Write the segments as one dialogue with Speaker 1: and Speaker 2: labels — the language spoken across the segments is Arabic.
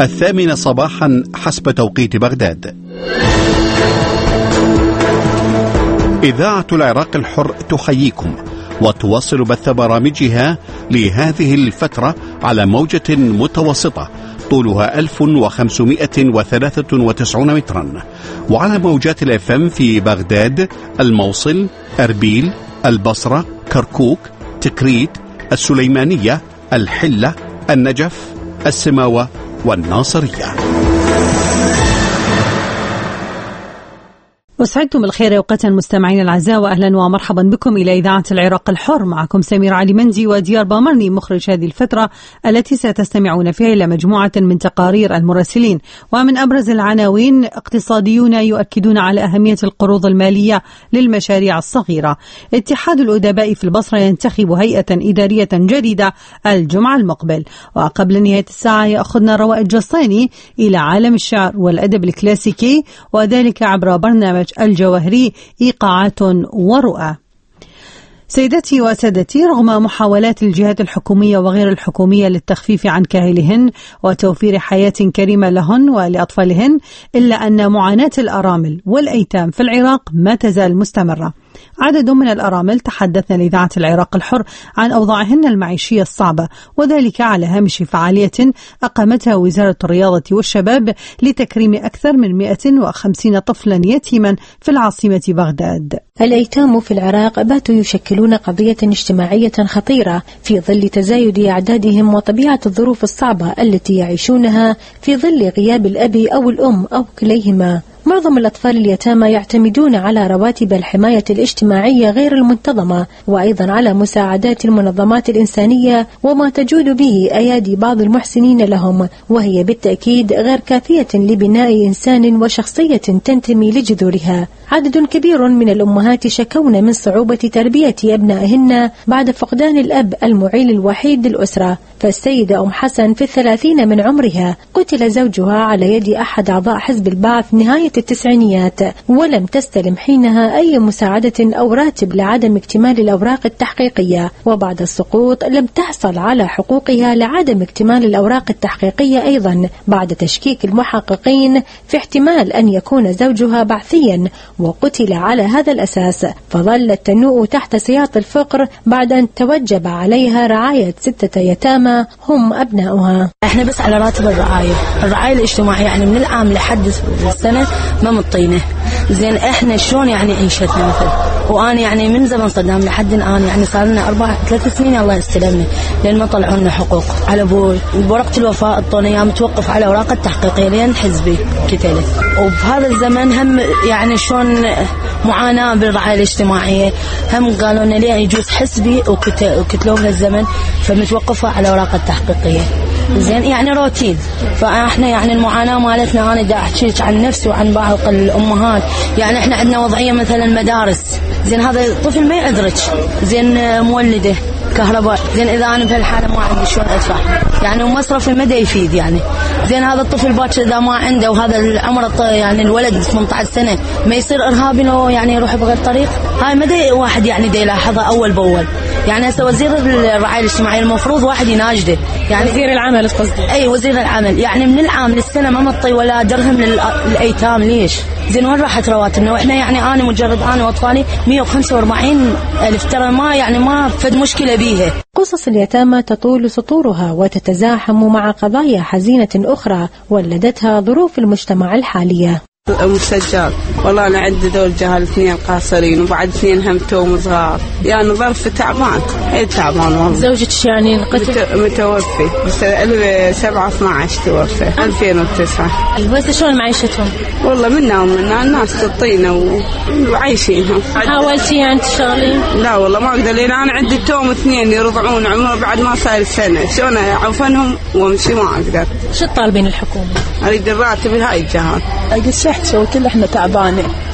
Speaker 1: 8 صباحا حسب توقيت بغداد. إذاعة العراق الحر تحييكم وتواصل بث برامجها لهذه الفترة على موجة متوسطة طولها 1593 مترا، وعلى موجات الFM في بغداد، الموصل، أربيل، البصرة، كركوك، تكريت، السليمانية، الحلة، النجف، السماوة والناصرية.
Speaker 2: وسعدتم بالخير أوقاتا مستمعين الأعزاء، وأهلا ومرحبا بكم إلى إذاعة العراق الحر. معكم سمير علي مندي وديار بامرني مخرج هذه الفترة التي ستستمعون فيها إلى مجموعة من تقارير المراسلين. ومن أبرز العناوين: اقتصاديون يؤكدون على أهمية القروض المالية للمشاريع الصغيرة. اتحاد الأدباء في البصرة ينتخب هيئة إدارية جديدة الجمعة المقبل. وقبل نهاية الساعة يأخذنا روائد جسطاني إلى عالم الشعر والأدب الكلاسيكي، وذلك عبر برنامج الجوهري إيقاعات ورؤى. سيداتي وسادتي، رغم محاولات الجهات الحكومية وغير الحكومية للتخفيف عن كاهلهن وتوفير حياة كريمة لهن ولأطفالهن، إلا أن معاناة الأرامل والأيتام في العراق ما تزال مستمرة. عدد من الأرامل تحدثنا لإذاعة العراق الحر عن أوضاعهن المعيشية الصعبة، وذلك على هامش فعالية أقامتها وزارة الرياضة والشباب لتكريم أكثر من 150 طفلا يتيما في العاصمة بغداد.
Speaker 3: الأيتام في العراق باتوا يشكلون قضية اجتماعية خطيرة في ظل تزايد أعدادهم وطبيعة الظروف الصعبة التي يعيشونها في ظل غياب الأب أو الأم أو كليهما. معظم الأطفال اليتامى يعتمدون على رواتب الحماية الاجتماعية غير المنتظمة، وأيضا على مساعدات المنظمات الإنسانية وما تجود به أيادي بعض المحسنين لهم، وهي بالتأكيد غير كافية لبناء إنسان وشخصية تنتمي لجذورها. عدد كبير من الأمهات شكون من صعوبة تربية أبنائهن بعد فقدان الأب المعيل الوحيد للأسرة. فالسيدة أم حسن في 30 من عمرها قتل زوجها على يد أحد أعضاء حزب البعث نهاية التسعينيات، ولم تستلم حينها أي مساعدة أو راتب لعدم اكتمال الأوراق التحقيقية، وبعد السقوط لم تحصل على حقوقها لعدم اكتمال الأوراق التحقيقية أيضا، بعد تشكيك المحققين في احتمال أن يكون زوجها بعثيا وقتل على هذا الأساس، فظلت تنوء تحت سياط الفقر بعد أن توجب عليها رعاية 6 يتامى هم أبناؤها.
Speaker 4: احنا بس على راتب الرعاية الاجتماعية، يعني من العام لحد السنة ما مطينه. زين احنا شلون يعني عيشتنا مثل، وانا يعني من زمن صدام لحد الان يعني صار لنا 3 سنين الله يستلمني لين ما طلعوا لنا حقوق على ابوي. ورقة الوفاة اعطونا اياه متوقف على اوراق التحقيقية لين حزبي كتلت. وبهذا الزمن هم يعني شلون معاناة بالرعاية الاجتماعية، هم قالوا لنا ليه يجوز حزبي وكتلوه بهالزمن فمتوقفة على اوراق التحقيقية. زين يعني روتين. فاحنا يعني المعاناة مالتنا، انا دا احكي عن نفسي وعن بعض الامهات، يعني احنا عندنا وضعية مثلا مدارس. زين هذا الطفل ما يعذرك، زين مولده كهرباء، زين اذا انا بهالحاله ما عندي شلون ادفع، يعني ومصرفي ما دا يفيد يعني. زين هذا الطفل باكر اذا ما عنده، وهذا العمر يعني الولد 18 سنه ما يصير ارهابي لو يعني يروح بغير طريق. هاي ما دا واحد يعني دا يلاحظها اول باول. يعني هسه وزير الرعايه الاجتماعيه المفروض واحد يناشده، يعني
Speaker 2: وزير العمل قصدي.
Speaker 4: اي وزير العمل، يعني من العام للسنه ما مطي ولا درهم للايتام. ليش؟ زين وين راحت رواتبنا؟ واحنا يعني انا مجرد انا واطفالي 145,000 ترى ما يعني ما فد مشكله بيها.
Speaker 3: قصص اليتامى تطول سطورها وتتزاحم مع قضايا حزينة أخرى ولدتها ظروف المجتمع الحالية.
Speaker 5: أم سجاد، والله أنا عندي دول جهال 2 قاصرين وبعد 2 هم توم صغار، يعني ظرف تعبان، تعبان والله.
Speaker 3: زوجك يعني
Speaker 5: متوفي بس 7/12 توفى 2009.
Speaker 3: بس شلون معيشتهم؟
Speaker 5: والله منا ومنا الناس تعطينا وعايشينها.
Speaker 3: حاولتي يعني تشتغلين؟
Speaker 5: لا والله ما أقدر، لأن أنا عندي توم 2 يرضعون عمره بعد ما صار سنة، شلون أعوفنهم وامشي؟ ما أقدر.
Speaker 3: شو تطالبين الحكومة؟
Speaker 5: أريد الراتب هاي الجهات.
Speaker 6: الصحة وكل احنا تعبانين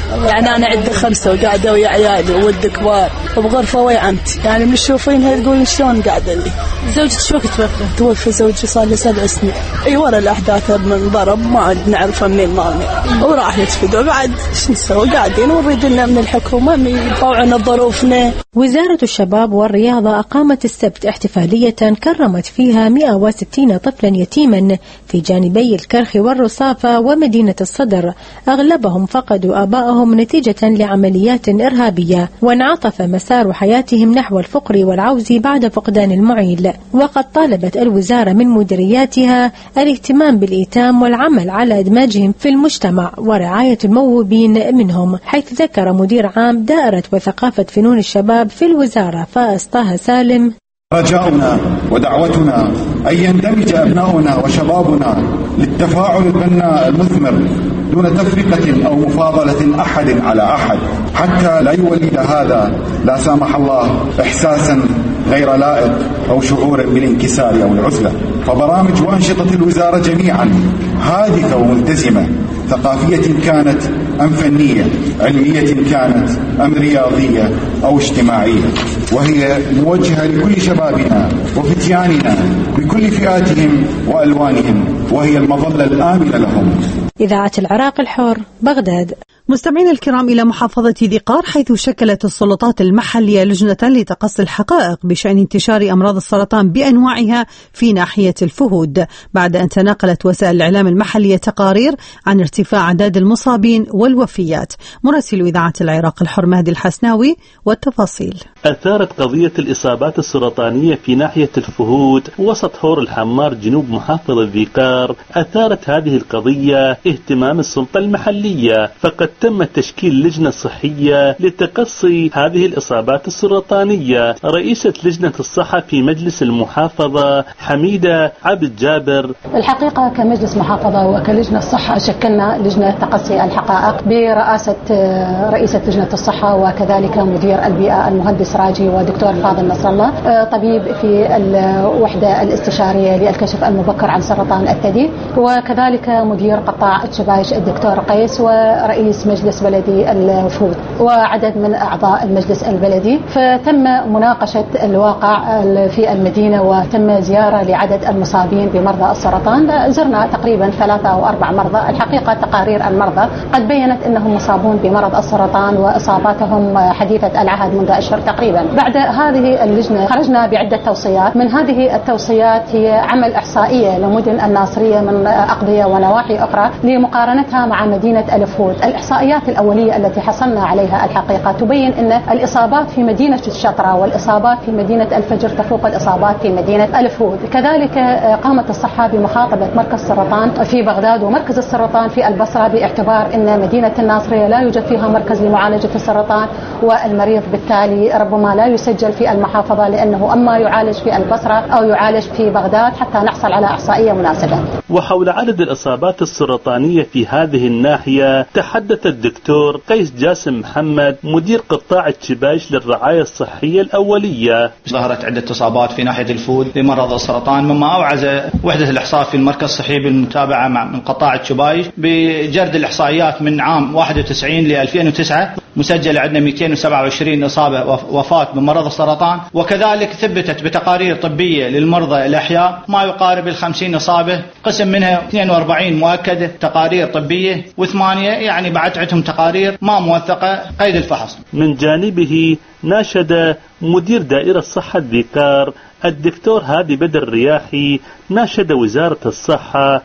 Speaker 6: يعني أنا عندي 5 وقاعدة ويا عيالي وولد كبار وبغرفة ويا عمتي، يعني من تشوفينها تقول شلون قاعدة لي.
Speaker 4: زوجك شو توفى؟
Speaker 6: توفى زوجي صار لي 7 سنين. أي ورا الأحداث من ضرب ما عاد نعرفه منين وراح يتفدوا. بعد شو نسوي قاعدين ونريد لنا من الحكومة يطوعنا ظروفنا.
Speaker 3: وزارة الشباب والرياضة أقامت السبت احتفالية كرمت فيها 160 طفلا يتيما في جانبي الكرخ والرصافة ومدينة الصدر، أغلبهم فقدوا آبائهم نتيجة لعمليات إرهابية، وانعطف مسار حياتهم نحو الفقر والعوز بعد فقدان المعيل. وقد طالبت الوزارة من مديرياتها الاهتمام بالإيتام والعمل على إدماجهم في المجتمع ورعاية الموهوبين منهم، حيث ذكر مدير عام دائرة وثقافة فنون الشباب في الوزارة فائز طه سالم:
Speaker 7: رجاؤنا ودعوتنا أن يندمج أبناؤنا وشبابنا للتفاعل البناء المثمر دون تفرقة أو مفاضلة أحد على أحد، حتى لا يولد هذا لا سامح الله إحساسا غير لائق أو شعورا بالانكسار أو العزلة. فبرامج وأنشطة الوزارة جميعا هادفة وملتزمة، ثقافية كانت أم فنية، علمية كانت أم رياضية أو اجتماعية، وهي موجهة لكل شبابنا وفتياننا بكل فئاتهم وألوانهم، وهي المظلة الآمنة لهم.
Speaker 3: إذاعة العراق الحر، بغداد.
Speaker 2: مستمعين الكرام، إلى محافظة ذي قار، حيث شكلت السلطات المحلية لجنة لتقصي الحقائق بشأن انتشار أمراض السرطان بأنواعها في ناحية الفهود، بعد أن تناقلت وسائل الإعلام المحلية تقارير عن ارتفاع أعداد المصابين والوفيات. مراسل إذاعة العراق الحر مهدي الحسناوي والتفاصيل.
Speaker 8: أثارت قضية الإصابات السرطانية في ناحية الفهود وسط هور الحمار جنوب محافظة ذي قار. أثارت هذه القضية اهتمام السلطة المحلية، فقد تم تشكيل لجنة صحية لتقصي هذه الإصابات السرطانية. رئيسة لجنة الصحة في مجلس المحافظة حميدة عبد جابر:
Speaker 9: الحقيقة كمجلس محافظة وكلجنة الصحة شكلنا لجنة تقصي الحقائق برئاسة رئيسة لجنة الصحة وكذلك مدير البيئة المهندس راجي ودكتور فاضل نصر الله، طبيب في الوحدة الاستشارية للكشف المبكر عن سرطان الثدي، وكذلك مدير قطاع الشبايش الدكتور قيس، ورئيس مجلس بلدي الفهود، وعدد من أعضاء المجلس البلدي. فتم مناقشة الواقع في المدينة وتم زيارة لعدد المصابين بمرضى السرطان. زرنا تقريبا 3 أو 4 مرضى. الحقيقة تقارير المرضى قد بيّنت أنهم مصابون بمرض السرطان وإصاباتهم حديثة العهد منذ أشهر تقريبا. بعد هذه اللجنة خرجنا بعدة توصيات. من هذه التوصيات هي عمل إحصائية لمدن الناصرية من أقضية ونواحي أخرى لمقارنتها مع مدينة الفهود. الإحصائيات الأولية التي حصلنا عليها الحقيقة تبين أن الإصابات في مدينة الشطرة والإصابات في مدينة الفجر تفوق الإصابات في مدينة الفهود. كذلك قامت الصحة بمخاطبة مركز السرطان في بغداد ومركز السرطان في البصرة، باعتبار أن مدينة الناصرية لا يوجد فيها مركز لمعالجة السرطان، والمريض بالتالي ربما لا يسجل في المحافظة لأنه أما يعالج في البصرة أو يعالج في بغداد حتى نحصل على إحصائية مناسبة.
Speaker 8: وحول عدد الإصابات السرطانية في هذه الناحية تحدث الدكتور قيس جاسم محمد مدير قطاع الشبايش للرعاية الصحية الأولية.
Speaker 10: ظهرت عدة إصابات في ناحية الفهود لمرض السرطان، مما أوعز وحدة الإحصاء في المركز الصحي بالمتابعة من قطاع الشبايش بجرد الإحصائيات من عام 91 ل 2009. مسجل عندنا 227 إصابة وفاة بمرض السرطان، وكذلك ثبتت بتقارير طبية للمرضى الأحياء ما يقارب 50 إصابة، قسم منها 42 مؤكدة تقارير طبية، و8 يعني بعد عندهم تقارير ما موثقة قيد الفحص.
Speaker 8: من جانبه ناشد مدير دائرة الصحة ذي قار الدكتور هادي بدر الرياحي ناشد وزارة الصحة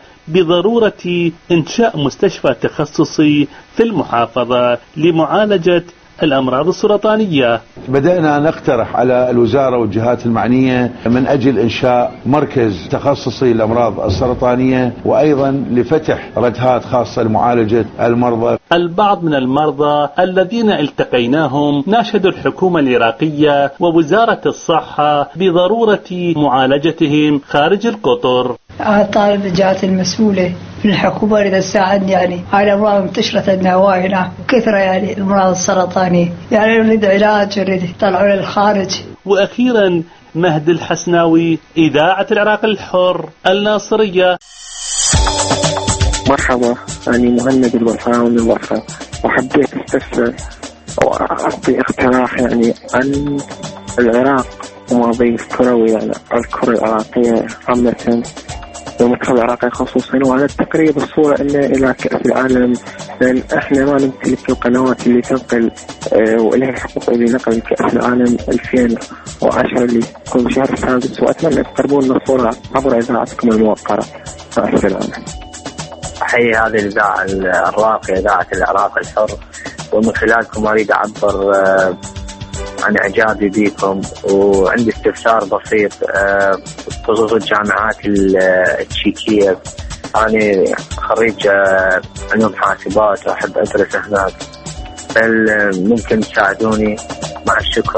Speaker 8: بضرورة إنشاء مستشفى تخصصي في المحافظة لمعالجة الأمراض السرطانية.
Speaker 11: بدأنا نقترح على الوزارة والجهات المعنية من أجل إنشاء مركز تخصصي للأمراض السرطانية، وأيضا لفتح ردهات خاصة لمعالجة المرضى.
Speaker 8: البعض من المرضى الذين التقيناهم ناشدوا الحكومة العراقية ووزارة الصحة بضرورة معالجتهم خارج القطر.
Speaker 12: طالب الجهات المسؤولة من الحكومة إذا تساعدني يعني على أمراض منتشرة عندنا هنا كثرة، يعني الأمراض السرطانية، يعني نريد علاج، نريد طلعوا للخارج.
Speaker 8: وأخيرا مهدي الحسناوي، إذاعة العراق الحر، الناصرية.
Speaker 13: مرحبا، أنا مهند البرحاوي من البصرة. وحبيت استفسر وأعطي اقتراح يعني عن العراق وماضي الكروي يعني الكرة العراقية عامة والمنتخب العراقي خصوصا، وعلى التقريب الصورة إلى كأس العالم، لأن إحنا ما نمتلك القنوات اللي تنقل وإلها الحقوق لنقل كأس العالم 2010 اللي يكون بشهر السادس، وأتمنى تقربون الصورة عبر إذاعتكم الموقرة. مع السلامة.
Speaker 14: أحيي هذه الإذاعة الراقية، إذاعة العراق الحر، ومن خلالكم أريد أعبر عن إعجابي بكم، وعندي استفسار بسيط بخصوص الجامعات التشيكية. أنا خريج علوم حاسبات وأحب أدرس هناك، هل ممكن تساعدوني؟ مع الشكر.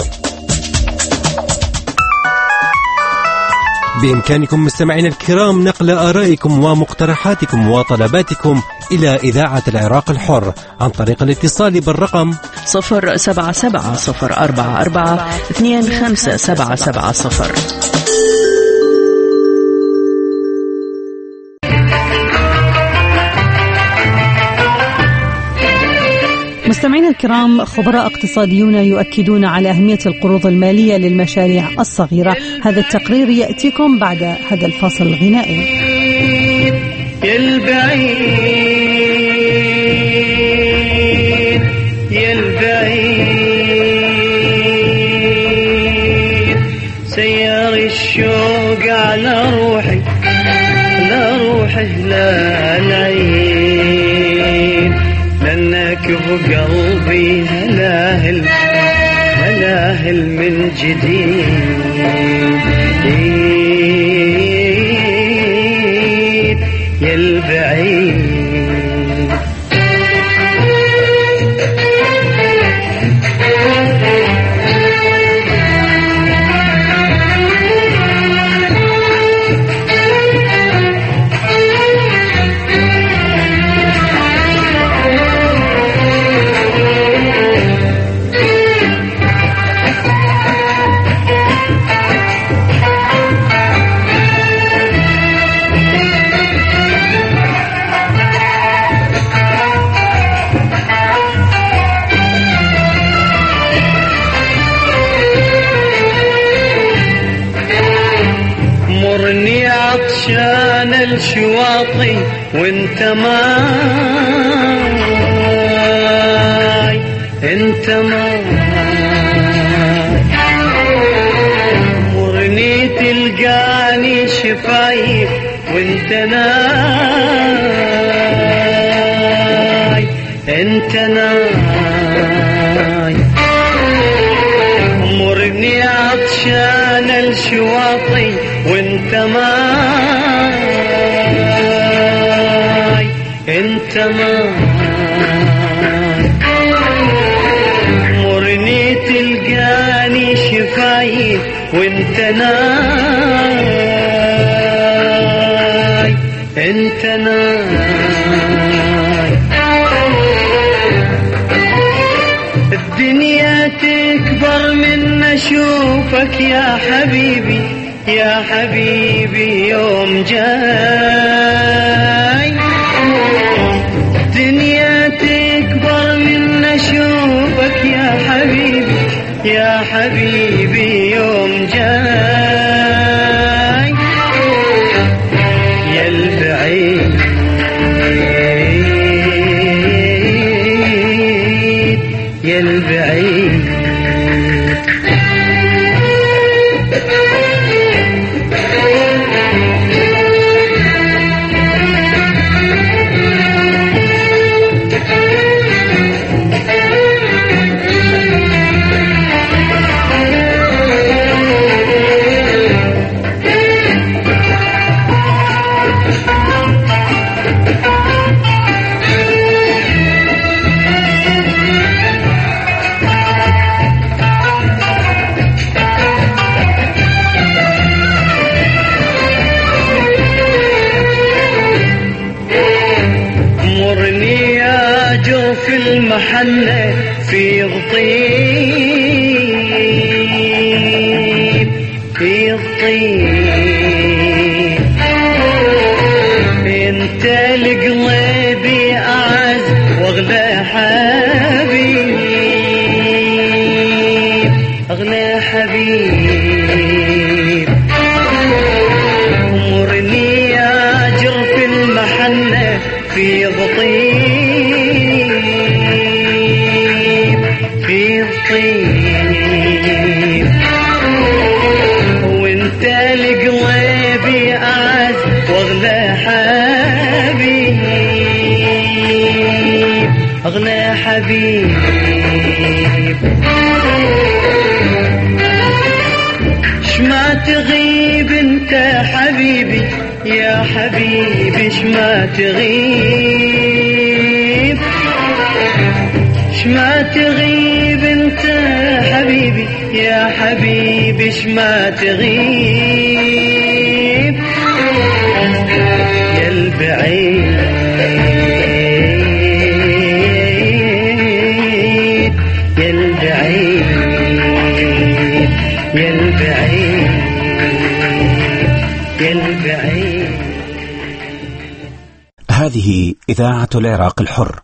Speaker 15: بإمكانكم مستمعين الكرام نقل آرائكم ومقترحاتكم وطلباتكم إلى إذاعة العراق الحر عن طريق الاتصال بالرقم
Speaker 16: 077-044-25770.
Speaker 2: مستمعينا الكرام، خبراء اقتصاديون يؤكدون على أهمية القروض المالية للمشاريع الصغيرة. هذا التقرير يأتيكم بعد هذا الفاصل الغنائي.
Speaker 17: يا البعيد يا البعيد سيار الشوق على روحي لا العين، لأنك بقلبي هلاهل من جديد يا البعيد. مرني عطشان الشواطئ وانت معاي، مرني تلقاني شفايف وانت ناي، مرني عطشان الشواطئ وانت معاي، مرني تلقاني شفايف وانت ناي، الدنيا تكبر من اشوفك يا حبيبي يا حبيبي يوم جاي، الدنيا تكبر من اشوفك يا حبيبي يا حبيبي يوم جاي يا البعيد يا البعيد. في المحنة في الطيب انت لقلبي اعز واغلى حاجة حبيب شما تغيب انت حبيبي يا حبيبي شما تغيب شما تغيب انت حبيبي يا حبيبي شما تغيب يا البعيد يا البعيد يا البعيد يا البعيد.
Speaker 16: هذه إذاعة العراق الحر.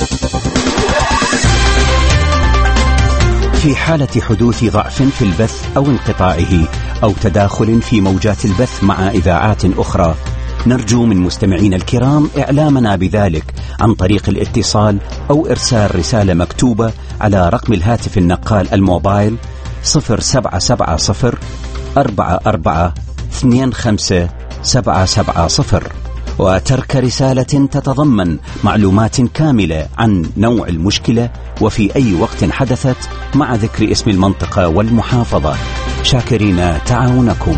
Speaker 16: في حالة حدوث ضعف في البث أو انقطاعه أو تداخل في موجات البث مع إذاعات أخرى، نرجو من مستمعين الكرام إعلامنا بذلك عن طريق الاتصال أو إرسال رسالة مكتوبة على رقم الهاتف النقال الموبايل 0770 44 25 770، وترك رسالة تتضمن معلومات كاملة عن نوع المشكلة وفي أي وقت حدثت، مع ذكر اسم المنطقة والمحافظة. شاكرين تعاونكم.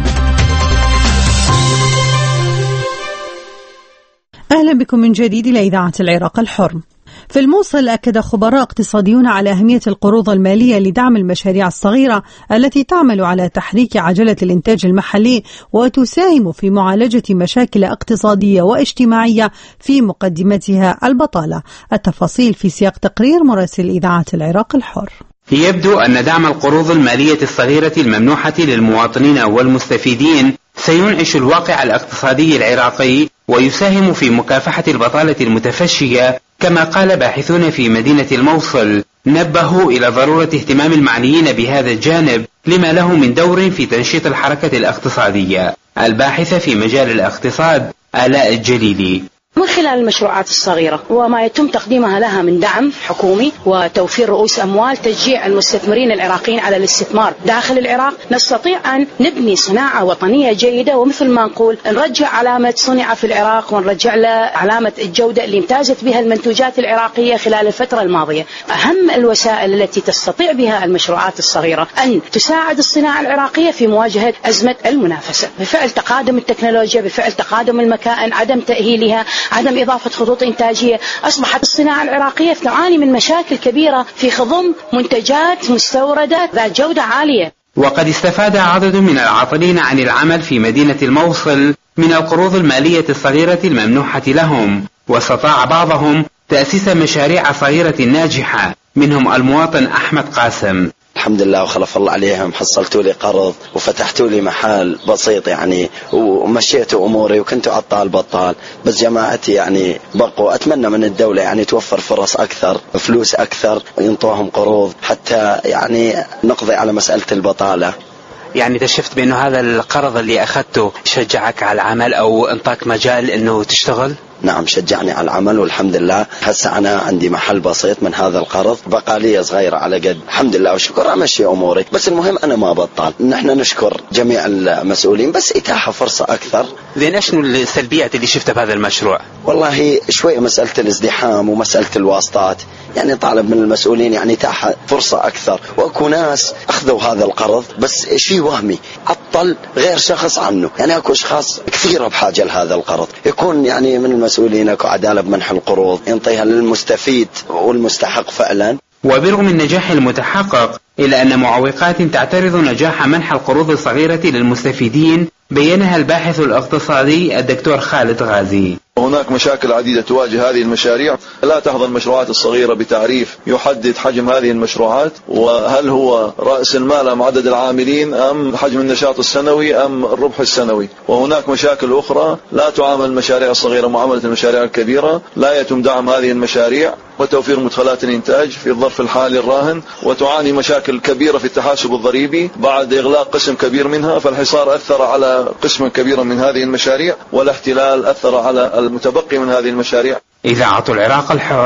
Speaker 2: أهلا بكم من جديد إلى إذاعة العراق الحر. في الموصل أكد خبراء اقتصاديون على أهمية القروض المالية لدعم المشاريع الصغيرة التي تعمل على تحريك عجلة الإنتاج المحلي وتساهم في معالجة مشاكل اقتصادية واجتماعية في مقدمتها البطالة. التفاصيل في سياق تقرير مراسل إذاعة العراق الحر.
Speaker 18: يبدو أن دعم القروض المالية الصغيرة الممنوحة للمواطنين والمستفيدين سينعش الواقع الاقتصادي العراقي ويساهم في مكافحة البطالة المتفشية، كما قال باحثون في مدينة الموصل نبهوا إلى ضرورة اهتمام المعنيين بهذا الجانب لما له من دور في تنشيط الحركة الاقتصادية. الباحثة في مجال الاقتصاد آلاء الجليلي:
Speaker 19: من خلال المشروعات الصغيرة وما يتم تقديمها لها من دعم حكومي وتوفير رؤوس أموال، تشجيع المستثمرين العراقيين على الاستثمار داخل العراق، نستطيع أن نبني صناعة وطنية جيدة، ومثل ما نقول نرجع علامة صنع في العراق ونرجع له علامة الجودة اللي امتازت بها المنتوجات العراقية خلال الفترة الماضية. أهم الوسائل التي تستطيع بها المشروعات الصغيرة أن تساعد الصناعة العراقية في مواجهة أزمة المنافسة بفعل تقادم التكنولوجيا، بفعل تقادم المكائن، عدم تأهيلها، عدم إضافة خطوط إنتاجية. أصبحت الصناعة العراقية تعاني من مشاكل كبيرة في خضم منتجات مستوردة ذات جودة عالية.
Speaker 18: وقد استفاد عدد من العاطلين عن العمل في مدينة الموصل من القروض المالية الصغيرة الممنوحة لهم، واستطاع بعضهم تأسيس مشاريع صغيرة ناجحة، منهم المواطن أحمد قاسم.
Speaker 20: الحمد لله وخلف الله عليهم، حصلتوا لي قرض وفتحتوا لي محل بسيط يعني، ومشيتوا أموري، وكنت عطال بطال، بس جماعتي يعني بقوا. أتمنى من الدولة يعني توفر فرص أكثر، فلوس أكثر، ينطوهم قروض حتى يعني نقضي على مسألة البطالة.
Speaker 18: يعني تشفت بأنه هذا القرض اللي أخذته شجعك على العمل أو انطاك مجال أنه تشتغل؟
Speaker 20: نعم، شجعني على العمل، والحمد لله هسه أنا عندي محل بسيط من هذا القرض، بقالية صغيرة على قد، الحمد لله وشكر، أمشي أموري. بس المهم أنا ما بطال، نحن نشكر جميع المسؤولين، بس إتاحة فرصة أكثر.
Speaker 18: زين، شنو السلبيات اللي شفتها بهذا المشروع؟
Speaker 20: والله شوية مسألة الازدحام ومسألة الواسطات، يعني طالب من المسؤولين يعني إتاحة فرصة أكثر. وأكو ناس أخذوا هذا القرض بس شيء وهمي، عطل غير شخص عنه، يعني أكو أشخاص كثيرة بحاجة لهذا القرض، يكون يعني من المسؤولين أكو عدالة بمنح القروض، ينطيها للمستفيد والمستحق فعلا.
Speaker 18: وبرغم النجاح المتحقق إلا أن معوقات تعترض نجاح منح القروض الصغيرة للمستفيدين، بينها الباحث الاقتصادي الدكتور خالد غازي.
Speaker 21: هناك مشاكل عديدة تواجه هذه المشاريع، لا تحظى المشروعات الصغيرة بتعريف يحدد حجم هذه المشروعات، وهل هو رأس المال أم عدد العاملين أم حجم النشاط السنوي أم الربح السنوي. وهناك مشاكل أخرى لا تعامل المشاريع الصغيرة معاملة المشاريع الكبيرة، لا يتم دعم هذه المشاريع وتوفير مدخلات الإنتاج في الظرف الحالي الراهن، وتعاني مشاكل كبيرة في التحاسب الضريبي بعد إغلاق قسم كبير منها، فالحصار أثر على قسم كبير من هذه المشاريع، والاحتلال أثر على المتبقي من هذه المشاريع.
Speaker 18: إذاعة العراق الحر،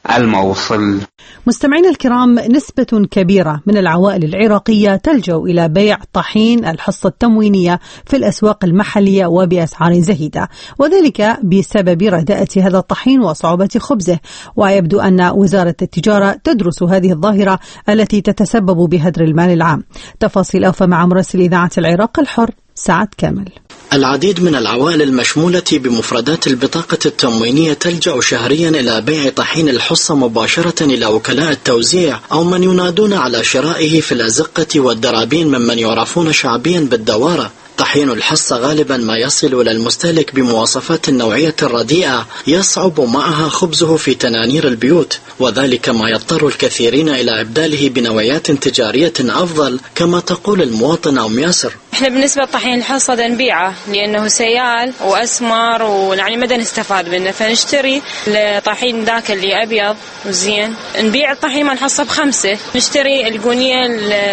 Speaker 18: الموصل.
Speaker 2: مستمعينا الكرام، نسبة كبيرة من العوائل العراقية تلجأ إلى بيع طحين الحصة التموينية في الأسواق المحلية وبأسعار زهيدة، وذلك بسبب رداءة هذا الطحين وصعوبة خبزه. ويبدو أن وزارة التجارة تدرس هذه الظاهرة التي تتسبب بهدر المال العام. تفاصيل أوفى مع مراسل إذاعة العراق الحر سعد كامل.
Speaker 1: العديد من العوائل المشمولة بمفردات البطاقة التموينية تلجأ شهريا إلى بيع طحين الحصة مباشرة إلى وكلاء التوزيع أو من ينادون على شرائه في الأزقة والدرابين ممن يعرفون شعبيا بالدوارة. طحين الحصة غالبا ما يصل إلى المستهلك بمواصفات النوعية الرديئة يصعب معها خبزه في تنانير البيوت، وذلك ما يضطر الكثيرين إلى إبداله بنوعيات تجارية أفضل كما تقول المواطن أم ياسر.
Speaker 22: احنا بالنسبة لطحين الحصة نبيعه لأنه سيال وأسمر ويعني مدى نستفاد منه، فنشتري الطحين ذاك اللي أبيض وزين، نبيع الطحين مال الحصة ب5، نشتري القونية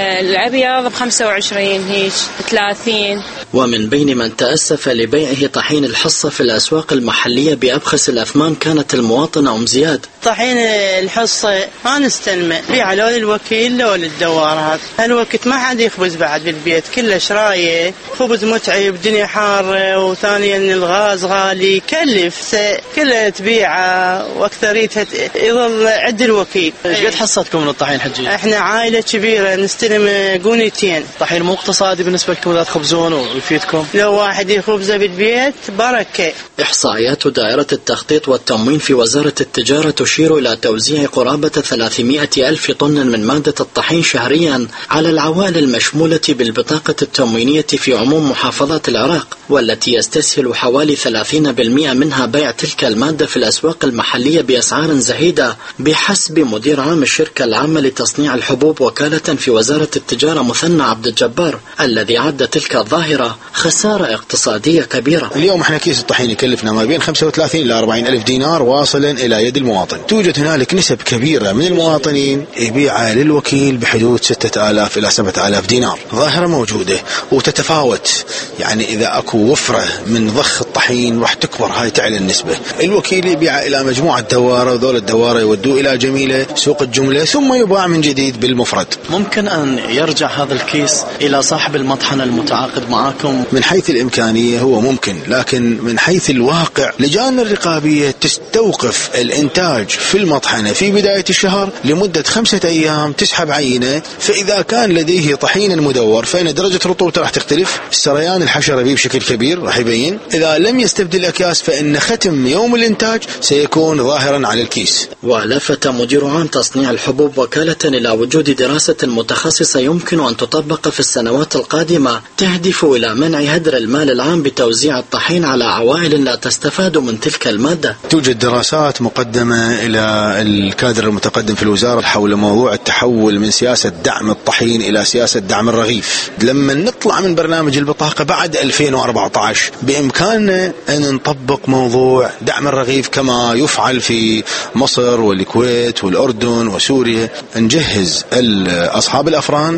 Speaker 22: الأبيض ب25 هيك 30.
Speaker 1: ومن بين من تأسف لبيعه طحين الحصة في الأسواق المحلية بأبخس الأثمان كانت المواطنة أم زياد.
Speaker 23: طحين الحصة ما نستلمه، بيع لو للوكيل لو للدوار. هالوقت ما حد يخبز بعد بالبيت، كله شرايه، خبز متعب، الدنيا حارة، وثانيا الغاز غالي كلف، كله تبيعه واكثريتها يظل عند الوكيل.
Speaker 1: ايش قد حصتكم من الطحين حجي؟
Speaker 23: احنا عائلة كبيرة نستلم قونيتين.
Speaker 1: طحين مو اقتصادي بالنسبة لكم اذا تخبزون ويفيدكم؟
Speaker 23: لو واحد يخبزه بالبيت بركة.
Speaker 1: إحصائيات دائرة التخطيط والتموين في وزارة التجارة تشير إلى توزيع قرابة 300 ألف طن من مادة الطحين شهريا على العوائل المشمولة بالبطاقة التموينية في عموم محافظات العراق، والتي يستسهل حوالي 30% منها بيع تلك المادة في الأسواق المحلية بأسعار زهيدة بحسب مدير عام الشركة العامة لتصنيع الحبوب وكالة في وزارة التجارة مثنى عبد الجبار، الذي عد تلك الظاهرة خسارة اقتصادية كبيرة.
Speaker 24: اليوم احنا كيس الطحين يكلفنا ما بين 35 إلى 40 ألف دينار واصلا إلى يد المواطن. توجد هنالك نسب كبيرة من المواطنين يبيعها للوكيل بحدود 6000 إلى 7000 دينار. ظاهرة موجودة وتتفاوت، يعني إذا أكو وفرة من ضخ الطحين راح تكبر هاي تعلى النسبة. الوكيل يبيع إلى مجموعة دوارة، وذول الدوارة يودوه إلى جميلة سوق الجملة ثم يباع من جديد بالمفرد.
Speaker 1: ممكن أن يرجع هذا الكيس إلى صاحب المطحنة المتعاقد معكم؟
Speaker 24: من حيث الإمكانية هو ممكن، لكن من حيث الواقع لجان الرقابية تستوقف الإنتاج في المطحنة في بداية الشهر لمدة 5 أيام، تسحب عينة، فإذا كان لديه طحين مدور فإن درجة رطوبته راح تختلف، سريان الحشرة به بشكل كبير راح يبين. إذا لم يستبدل أكياس فإن ختم يوم الإنتاج سيكون ظاهرا على الكيس.
Speaker 1: ولفت مدير عام تصنيع الحبوب وكالة إلى وجود دراسة متخصصة يمكن أن تطبق في السنوات القادمة تهدف إلى منع هدر المال العام بتوزيع الطحين على عوائل لا تستفاد من تلك المادة.
Speaker 24: توجد دراسات مقدمة إلى الكادر المتقدم في الوزارة حول موضوع التحول من سياسة دعم الطحين إلى سياسة دعم الرغيف. لما نطلع من برنامج البطاقة بعد 2014 بإمكاننا أن نطبق موضوع دعم الرغيف كما يفعل في مصر والكويت والأردن وسوريا. نجهز أصحاب الأفران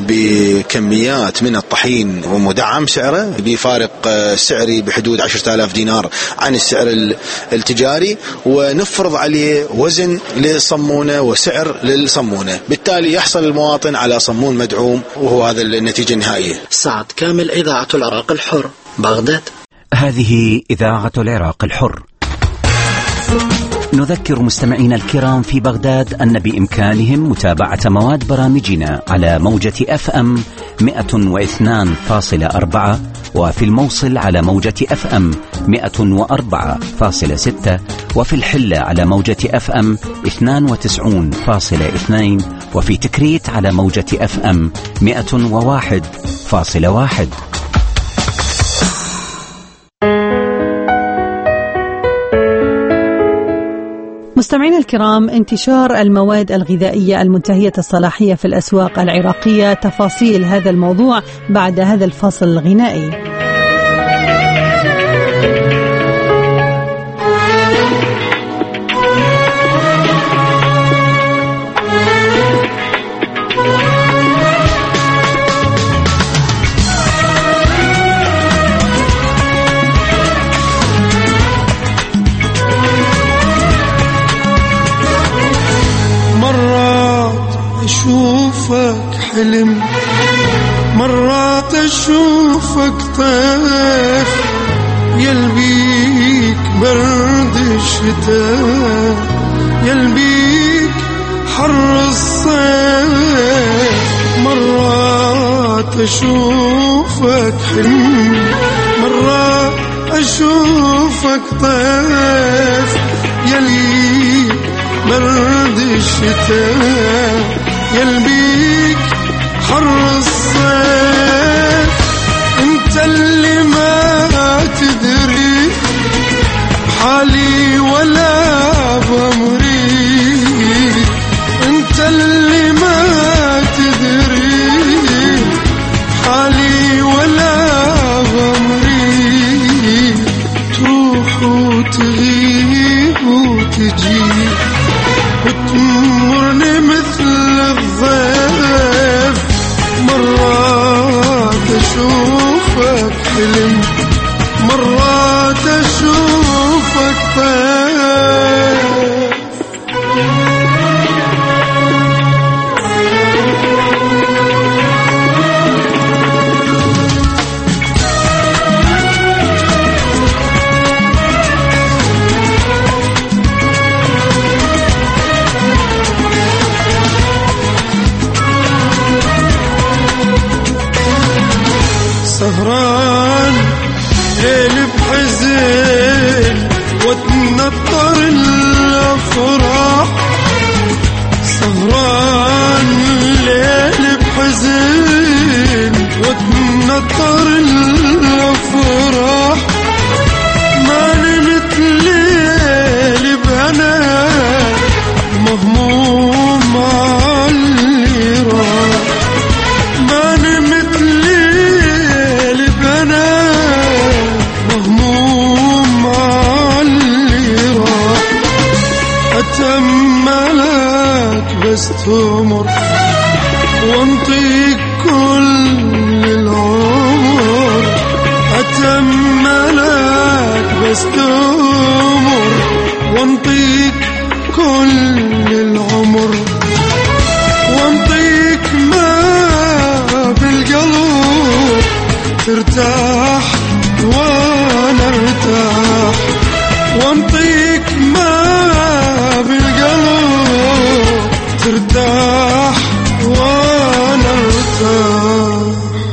Speaker 24: بكميات من الطحين ومدعم سعره بفارق سعري بحدود 10,000 دينار عن السعر التجاري، ونفرض عليه وزن للصمونة وسعر للصمونة، بالتالي يحصل المواطن على صمون مدعوم، وهو هذا النتيجة النهائية.
Speaker 1: سعد كامل، إذاعة العراق الحر، بغداد.
Speaker 16: هذه إذاعة العراق الحر. نذكر مستمعينا الكرام في بغداد أن بإمكانهم متابعة مواد برامجنا على موجة FM 102.4، وفي الموصل على موجة FM 104.6، وفي الحلة على موجة FM 92.2، وفي تكريت على موجة FM 101.1.
Speaker 2: مستمعينا الكرام، انتشار المواد الغذائية المنتهية الصلاحية في الأسواق العراقية، تفاصيل هذا الموضوع بعد هذا الفاصل الغنائي.
Speaker 4: طيف يلبيك برد الشتاء يلبيك حر الصيف مرات أشوفك حلم مرات أشوفك طيف يليك برد الشتاء يلبيك حر الصيف انت اللي ما تدري حالي ولا بمري انت اللي ما تدري حالي ولا بمري تروح وتغيب وتجي وتمرني مثل الضيف مرات أشوفك حلم مرات أشوفك طيف سهران ليل بحزن وتنطر الأفراح سهران ليل بحزن وتنطر الأفراح ما نمت ليل بهنا مهموم عاللي راح ما نمت أتملك بس تمر وانطيك كل العمر أتملك بس تمر وانطيك كل العمر وانطيك ما بالقلب ترتاح وانا ارتاح وانطيك ما بالقلب ترتاح وانا ارتاح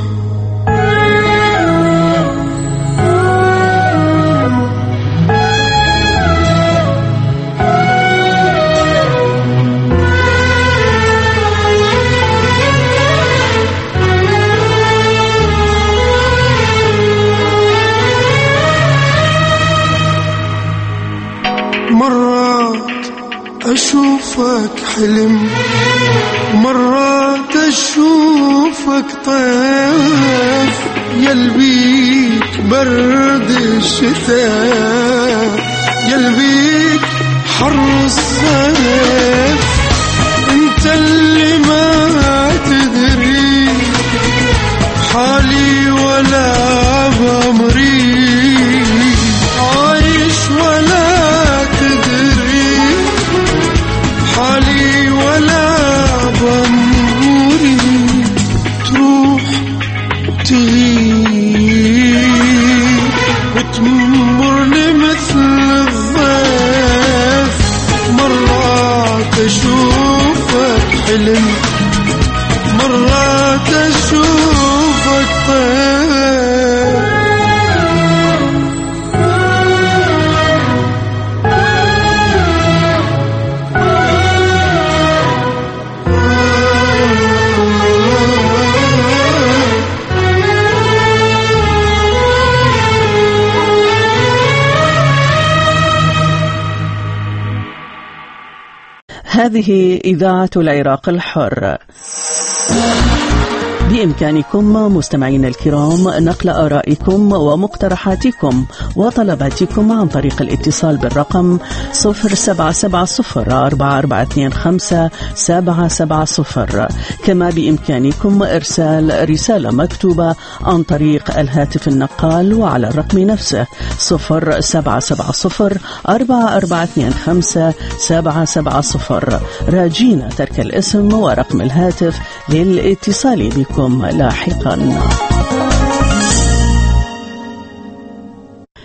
Speaker 4: مرات أشوفك حلم مرات أشوفك طيف يلبيك برد الشتاء يلبيك حر الصيف انت اللي ما تدري حالي ولا بمري عايش ولا حالي ولا بموري تروح تغيب وتمرني مثل الضيف مرات أشوفك حلم مرات أشوفك طيف
Speaker 5: هذه إذاعة العراق الحر. بإمكانكم مستمعين الكرام نقل آرائكم ومقترحاتكم وطلباتكم عن طريق الاتصال بالرقم 07704425-770. كما بإمكانكم إرسال رسالة مكتوبة عن طريق الهاتف النقال وعلى الرقم نفسه 07704425-770. راجين ترك الاسم ورقم الهاتف للاتصال بكم لاحقا.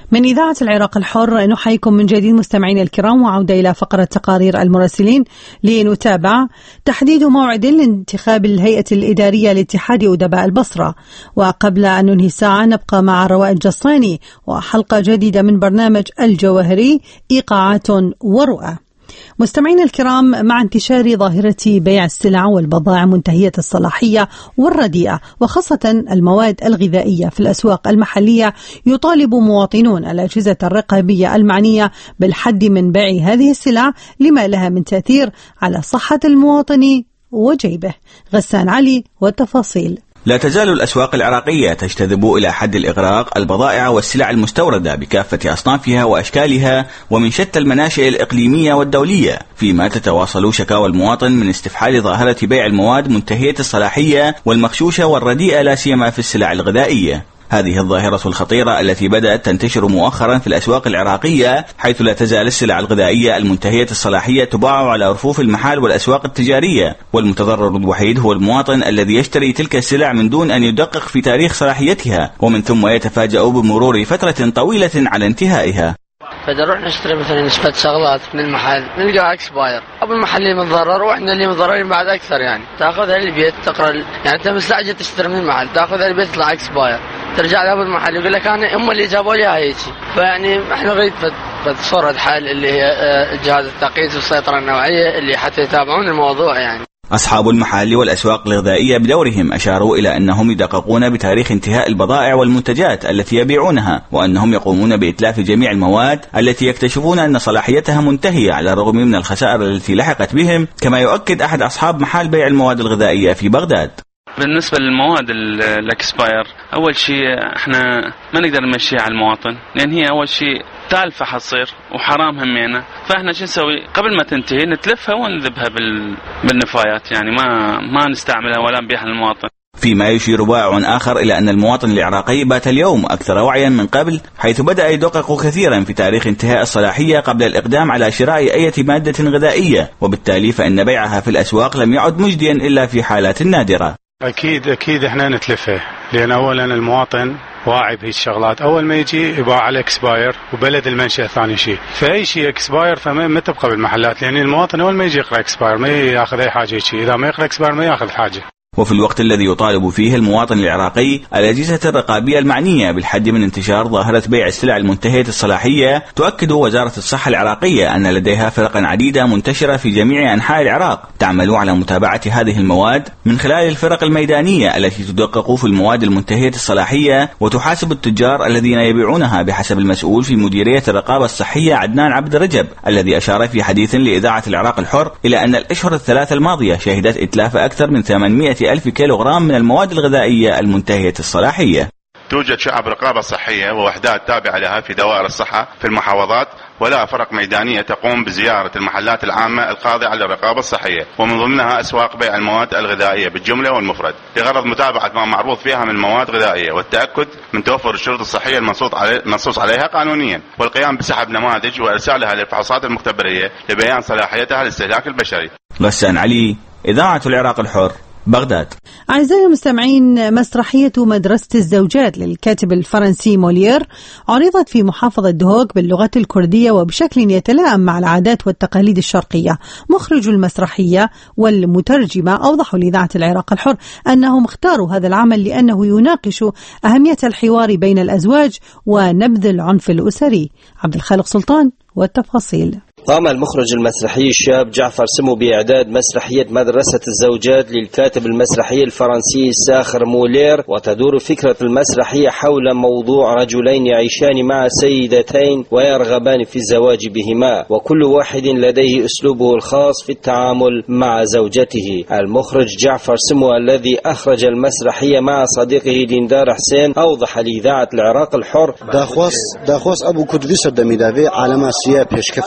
Speaker 2: من إذاعة العراق الحر نحييكم من جديد مستمعين الكرام، وعودة إلى فقرة تقارير المراسلين لنتابع تحديد موعد لانتخاب الهيئة الإدارية لاتحاد أدباء البصرة. وقبل أن ننهي الساعة نبقى مع روائد جصاني وحلقة جديدة من برنامج الجوهري إيقاعات ورؤى. مستمعين الكرام، مع انتشار ظاهرة بيع السلع والبضائع منتهية الصلاحية والرديئة وخاصة المواد الغذائية في الأسواق المحلية، يطالب مواطنون الأجهزة الرقابية المعنية بالحد من بيع هذه السلع لما لها من تأثير على صحة المواطن وجيبه. غسان علي والتفاصيل.
Speaker 3: لا تزال الأسواق العراقية تجتذب إلى حد الإغراق البضائع والسلع المستوردة بكافة أصنافها وأشكالها ومن شتى المناشئ الإقليمية والدولية، فيما تتواصل شكاوى المواطن من استفحال ظاهرة بيع المواد منتهية الصلاحية والمغشوشة والرديئة لا سيما في السلع الغذائية. هذه الظاهرة الخطيرة التي بدأت تنتشر مؤخرا في الأسواق العراقية، حيث لا تزال السلع الغذائية المنتهية الصلاحية تباع على رفوف المحال والأسواق التجارية، والمتضرر الوحيد هو المواطن الذي يشتري تلك السلع من دون أن يدقق في تاريخ صلاحيتها، ومن ثم يتفاجأ بمرور فترة طويلة على انتهائها.
Speaker 6: فنروح نشتري مثلا نسبة شغلات من المحل نلقاها اكسباير، ابو المحل متضرر واحنا اللي متضررين بعد اكثر. يعني تاخذها للبيت تقرا، يعني انت مستعجل تشتري من المحل تاخذها للبيت تطلع اكسباير، ترجع لابو المحل يقول لك انا هم اللي جابوا لي هيك. فيعني احنا نريد صورة حل اللي هي جهاز التقييس والسيطرة النوعية اللي حتى يتابعون الموضوع. يعني
Speaker 3: أصحاب المحال والأسواق الغذائية بدورهم أشاروا إلى أنهم يدققون بتاريخ انتهاء البضائع والمنتجات التي يبيعونها، وأنهم يقومون بإتلاف جميع المواد التي يكتشفون أن صلاحيتها منتهية على الرغم من الخسائر التي لحقت بهم، كما يؤكد أحد أصحاب محال بيع المواد الغذائية في بغداد.
Speaker 7: بالنسبة للمواد الاكسباير، أول شيء احنا ما نقدر نمشيها على المواطن، لأن هي أول شيء تالفة حتصير وحرام همينا. فاحنا شو نسوي؟ قبل ما تنتهي نتلفها ونذبها بالنفايات، يعني ما نستعملها ولا نبيعها للمواطن.
Speaker 3: فيما يشير بائع آخر إلى أن المواطن العراقي بات اليوم أكثر وعيا من قبل، حيث بدأ يدقق كثيرا في تاريخ انتهاء الصلاحية قبل الإقدام على شراء أي مادة غذائية، وبالتالي فإن بيعها في الأسواق لم يعد مجديا إلا في حالات نادرة.
Speaker 9: أكيد إحنا نتلفه، لأن أولا المواطن واعي بهي الشغلات، أول ما يجي يباع على اكسباير وبلد المنشأ ثاني شيء، فأي شيء اكسباير فما تبقى بالمحلات، لأن المواطن أول ما يجي يقرأ اكسباير ما يأخذ أي حاجة شيء، إذا ما يقرأ اكسباير ما يأخذ حاجة.
Speaker 3: وفي الوقت الذي يطالب فيه المواطن العراقي الأجهزة الرقابية المعنية بالحد من انتشار ظاهرة بيع السلع المنتهية الصلاحية، تؤكد وزارة الصحة العراقية أن لديها فرق عديدة منتشرة في جميع أنحاء العراق تعمل على متابعة هذه المواد من خلال الفرق الميدانية التي تدقق في المواد المنتهية الصلاحية وتحاسب التجار الذين يبيعونها، بحسب المسؤول في مديرية الرقابة الصحية عدنان عبد الرجب، الذي أشار في حديث لإذاعة العراق الحر إلى أن الأشهر الثلاثة الماضية شهدت إتلاف أكثر من 800,000 كيلوغرام من المواد الغذائية المنتهية الصلاحية.
Speaker 25: توجد شعب رقابة صحية ووحدات تابعة لها في دوائر الصحة في المحافظات، ولا فرق ميدانية تقوم بزيارة المحلات العامة الخاضعة للرقابة الصحية، ومن ضمنها أسواق بيع المواد الغذائية بالجملة والمفرد، لغرض متابعة ما معروض فيها من مواد غذائية والتأكد من توفر الشروط الصحية المنصوص عليها قانونيا، والقيام بسحب نماذج وإرسالها للفحوصات المختبرية لبيان صلاحيتها للاستهلاك البشري.
Speaker 3: غسان علي، إذاعة العراق الحر، بغداد.
Speaker 2: أعزائي المستمعين، مسرحية مدرسة الزوجات للكاتب الفرنسي مولير عرضت في محافظة دهوك باللغة الكردية وبشكل يتلائم مع العادات والتقاليد الشرقية. مخرج المسرحية والمترجمة أوضحوا لإذاعة العراق الحر أنهم اختاروا هذا العمل لأنه يناقش أهمية الحوار بين الأزواج ونبذ العنف الأسري. عبد الخالق سلطان والتفاصيل.
Speaker 26: قام المخرج المسرحي الشاب جعفر سمو بإعداد مسرحية مدرسة الزوجات للكاتب المسرحي الفرنسي ساخر مولير، وتدور فكرة المسرحية حول موضوع رجلين يعيشان مع سيدتين ويرغبان في الزواج بهما، وكل واحد لديه أسلوبه الخاص في التعامل مع زوجته. المخرج جعفر سمو الذي أخرج المسرحية مع صديقه ليندار حسين أوضح لإذاعة العراق الحر:
Speaker 27: داخوس أبو كردي سردمي دافي على ما سيا بيشكفتي دا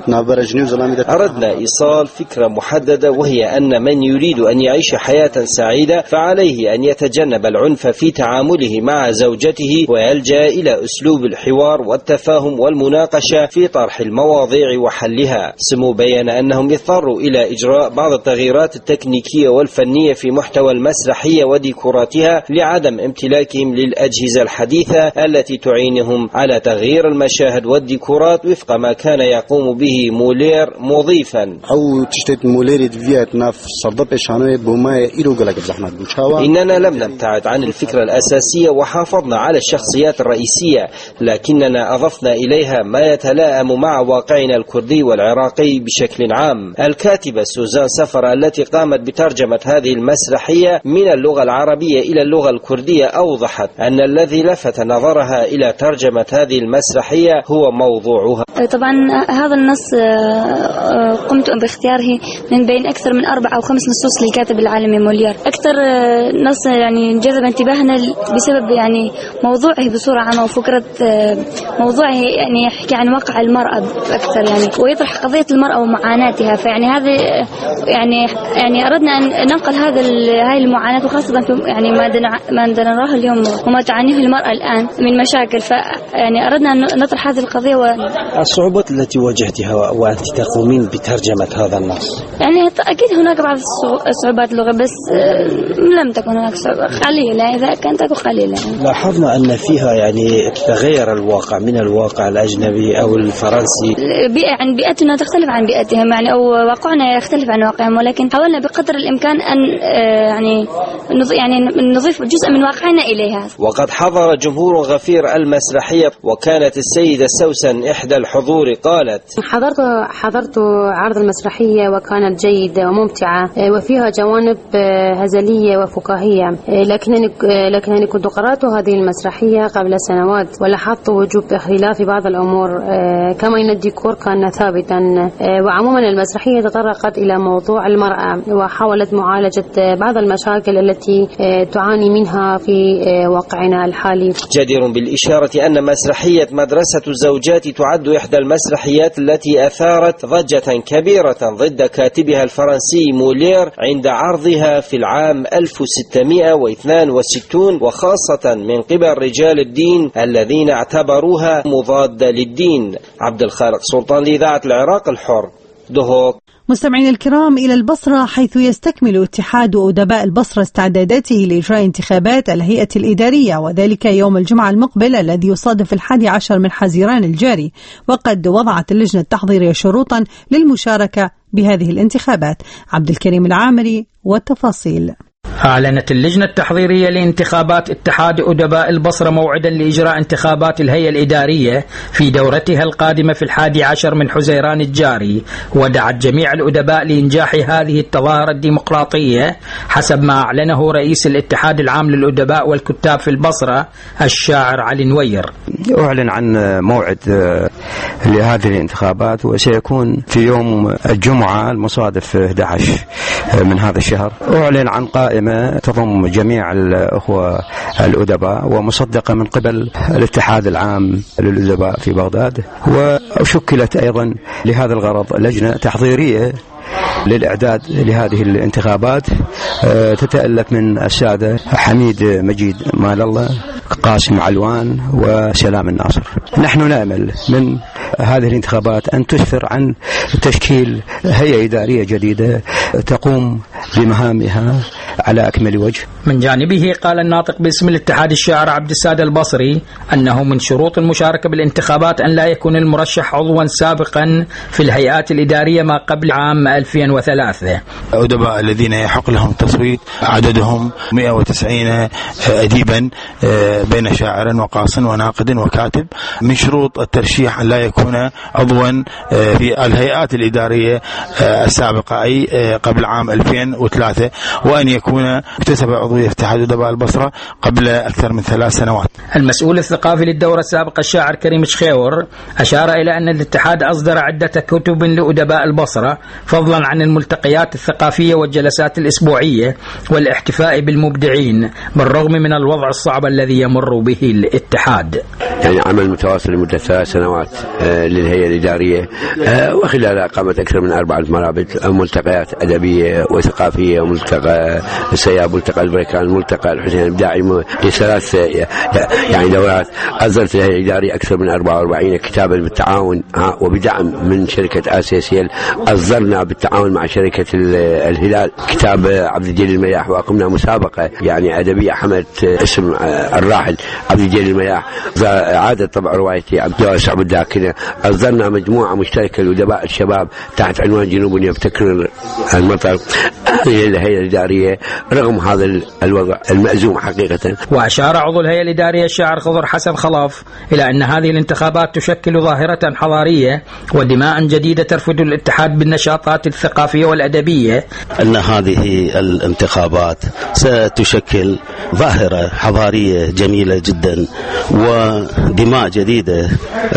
Speaker 26: أردنا إيصال فكرة محددة، وهي أن من يريد أن يعيش حياة سعيدة فعليه أن يتجنب العنف في تعامله مع زوجته ويلجأ إلى أسلوب الحوار والتفاهم والمناقشة في طرح المواضيع وحلها. سمو بيّن أنهم اضطروا إلى إجراء بعض التغييرات التكنيكية والفنية في محتوى المسرحية وديكوراتها لعدم امتلاكهم للأجهزة الحديثة التي تعينهم على تغيير المشاهد والديكورات وفق ما كان يقوم به مولير، مضيفا إننا لم نبتعد عن الفكرة الأساسية وحافظنا على الشخصيات الرئيسية، لكننا أضفنا إليها ما يتلائم مع واقعنا الكردي والعراقي بشكل عام. الكاتبة سوزان سفر التي قامت بترجمة هذه المسرحية من اللغة العربية إلى اللغة الكردية أوضحت أن الذي لفت نظرها إلى ترجمة هذه المسرحية هو موضوعها.
Speaker 8: طبعا هذا النص قمت باختياره من بين أكثر من 4 أو 5 نصوص للكاتب العالمي مولير. أكثر نص يعني جذب انتباهنا بسبب يعني موضوعه بصورة عامة، وفكرة موضوعه يعني يحكي عن واقع المرأة أكثر يعني، ويطرح قضية المرأة ومعاناتها. فيعني هذا يعني أردنا أن ننقل هاي المعاناة، وخاصة في يعني ما نراه اليوم وما تعانيه المرأة الآن من مشاكل. فيعني أردنا أن نطرح هذه القضية.
Speaker 26: الصعوبات التي واجهتها وأنت تقومين بترجمة هذا النص؟
Speaker 8: يعني أكيد هناك بعض الصعوبات اللغة، بس لم تكن هناك صعوبة قليلة، إذا كانت قليلة.
Speaker 26: لاحظنا أن فيها يعني تغير الواقع من الواقع الأجنبي أو الفرنسي.
Speaker 8: يعني بيئتنا تختلف عن بيئتهم يعني، أو واقعنا يختلف عن واقعهم، ولكن حاولنا بقدر الإمكان أن يعني نضيف جزء من واقعنا إليها.
Speaker 26: وقد حضر جمهور غفير المسرحية، وكانت السيدة سوسن إحدى الحضور قالت:
Speaker 10: حضرت عرض المسرحية وكانت جيدة وممتعة، وفيها جوانب هزلية وفكاهية، لكنني كنت قرأت هذه المسرحية قبل سنوات ولاحظت وجوب اختلاف بعض الأمور، كما أن الديكور كان ثابتا. وعموما المسرحية تطرقت إلى موضوع المرأة وحاولت معالجة بعض المشاكل التي تعاني منها في واقعنا الحالي.
Speaker 26: جدير بالإشارة أن مسرحية مدرسة الزوجات تعد إحدى المسرحيات التي أثارت ضجة كبيرة ضد كاتبها الفرنسي مولير عند عرضها في العام 1662، وخاصة من قبل رجال الدين الذين اعتبروها مضادة للدين. عبد الخالق سلطان لإذاعة العراق الحر، دهوك.
Speaker 2: مستمعين الكرام، إلى البصرة، حيث يستكمل اتحاد أدباء البصرة استعداداته لإجراء انتخابات الهيئة الإدارية، وذلك يوم الجمعة المقبل الذي يصادف 11 من حزيران الجاري. وقد وضعت اللجنة التحضيرية شروطا للمشاركة بهذه الانتخابات. عبد الكريم العامري والتفاصيل.
Speaker 11: أعلنت اللجنة التحضيرية لانتخابات اتحاد أدباء البصرة موعدا لإجراء انتخابات الهيئة الإدارية في دورتها القادمة في 11 من حزيران الجاري، ودعت جميع الأدباء لإنجاح هذه التظاهرة الديمقراطية حسب ما أعلنه رئيس الاتحاد العام للأدباء والكتاب في البصرة الشاعر علي نوير.
Speaker 12: أعلن عن موعد لهذه الانتخابات، وسيكون في يوم الجمعة المصادف 11 من هذا الشهر. أعلن عن قائمة تضم جميع الأخوة الأدباء ومصدقة من قبل الاتحاد العام للأدباء في بغداد، وشكلت أيضا لهذا الغرض لجنة تحضيرية للإعداد لهذه الانتخابات تتألف من السادة حميد مجيد مال الله، قاسم علوان، وسلام الناصر. نحن نأمل من هذه الانتخابات أن تسفر عن تشكيل هيئة إدارية جديدة تقوم بمهامها على أكمل وجه.
Speaker 11: من جانبه قال الناطق باسم الاتحاد الشاعر عبد السادة البصري أنه من شروط المشاركة بالانتخابات أن لا يكون المرشح عضوا سابقا في الهيئات الإدارية ما قبل عام 2003.
Speaker 24: أدباء الذين يحق لهم تصويت عددهم 190 أديبا بين شاعر وقاص وناقد وكاتب. من شروط الترشيح أن لا يكون عضوا في الهيئات الإدارية السابقة أي قبل عام 2003، وأن يكون اكتسب عضوية
Speaker 13: عضوية في اتحاد أدباء البصرة قبل أكثر من 3 سنوات.
Speaker 11: المسؤول الثقافي للدورة السابقة الشاعر كريم شخيور أشار إلى أن الاتحاد أصدر عدة كتب لأدباء البصرة فضلا عن الملتقيات الثقافية والجلسات الأسبوعية والاحتفاء بالمبدعين بالرغم من الوضع الصعب الذي يمر به الاتحاد.
Speaker 14: يعني عمل متواصل لمدة 3 سنوات للهيئة الإدارية، وخلالها قامت أكثر من 4 مرابط، ملتقيات أدبية وثقافية، ملتقى السياب، ملتقى البريكان، ملتقى الحسين الإبداعي، ل3 يعني دورات. أصدرت الهيئة الإدارية أكثر من 44 كتابا بالتعاون وبدعم من شركة آسيسيل. أصدرنا بالتعاون مع شركة الهلال كتاب عبد الجليل الملاح، وقمنا مسابقة يعني أدبية حملت اسم الراحل عبد الجليل الملاح، عادة طبع روايتي عبد الله صعب الداكنة. أصدرنا مجموعة مشتركة لأدباء الشباب تحت عنوان جنوب يبتكر المطر. هذه الهيئة الإدارية رغم هذا الوضع المأزوم حقيقة.
Speaker 11: وأشار عضو الهيئة الإدارية الشاعر خضر حسن خلاف إلى أن هذه الانتخابات تشكل ظاهرة حضارية ودماء جديدة ترفض الاتحاد بالنشاطات الثقافية والأدبية.
Speaker 15: أن هذه الانتخابات ستشكل ظاهرة حضارية جميلة جدا ودماء جديدة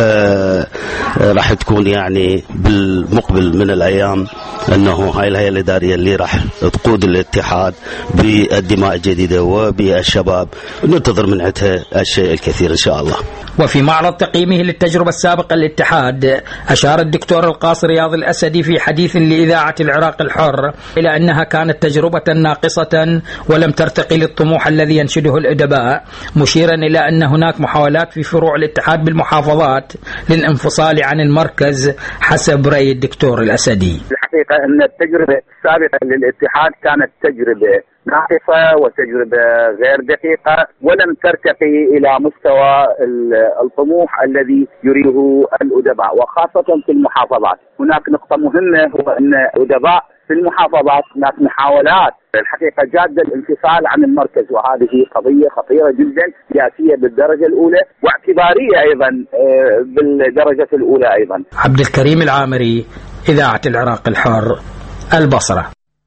Speaker 15: راح تكون يعني بالمقبل من الأيام، أنه هاي الهيئة الإدارية اللي راح تقود الاتحاد بالدماء الجديدة وبالشباب، ننتظر من عندها الشيء الكثير إن شاء الله.
Speaker 11: وفي معرض تقييمه للتجربة السابقة للاتحاد أشار الدكتور القاصي رياض الأسدي في حديث لإذاعة العراق الحر إلى أنها كانت تجربة ناقصة ولم ترتقي للطموح الذي ينشده الأدباء، مشيرا إلى أن هناك محاولات في فروع الاتحاد بالمحافظات للانفصال عن المركز حسب رأي الدكتور الأسدي.
Speaker 17: الحقيقة أن التجربة السابقة للاتحاد كانت تجربة ناقصة وتجربة غير دقيقة ولم ترتقي إلى مستوى الطموح الذي يريده الأدباء وخاصة في المحافظات. هناك نقطة مهمة هو أن الأدباء في المحافظات هناك محاولات الحقيقة جادة الانفصال عن المركز، وهذه قضية خطيرة جدا سياسية بالدرجة الأولى واعتبارية أيضا بالدرجة الأولى أيضا.
Speaker 11: عبد الكريم العامري، إذاعة العراق الحر، البصرة.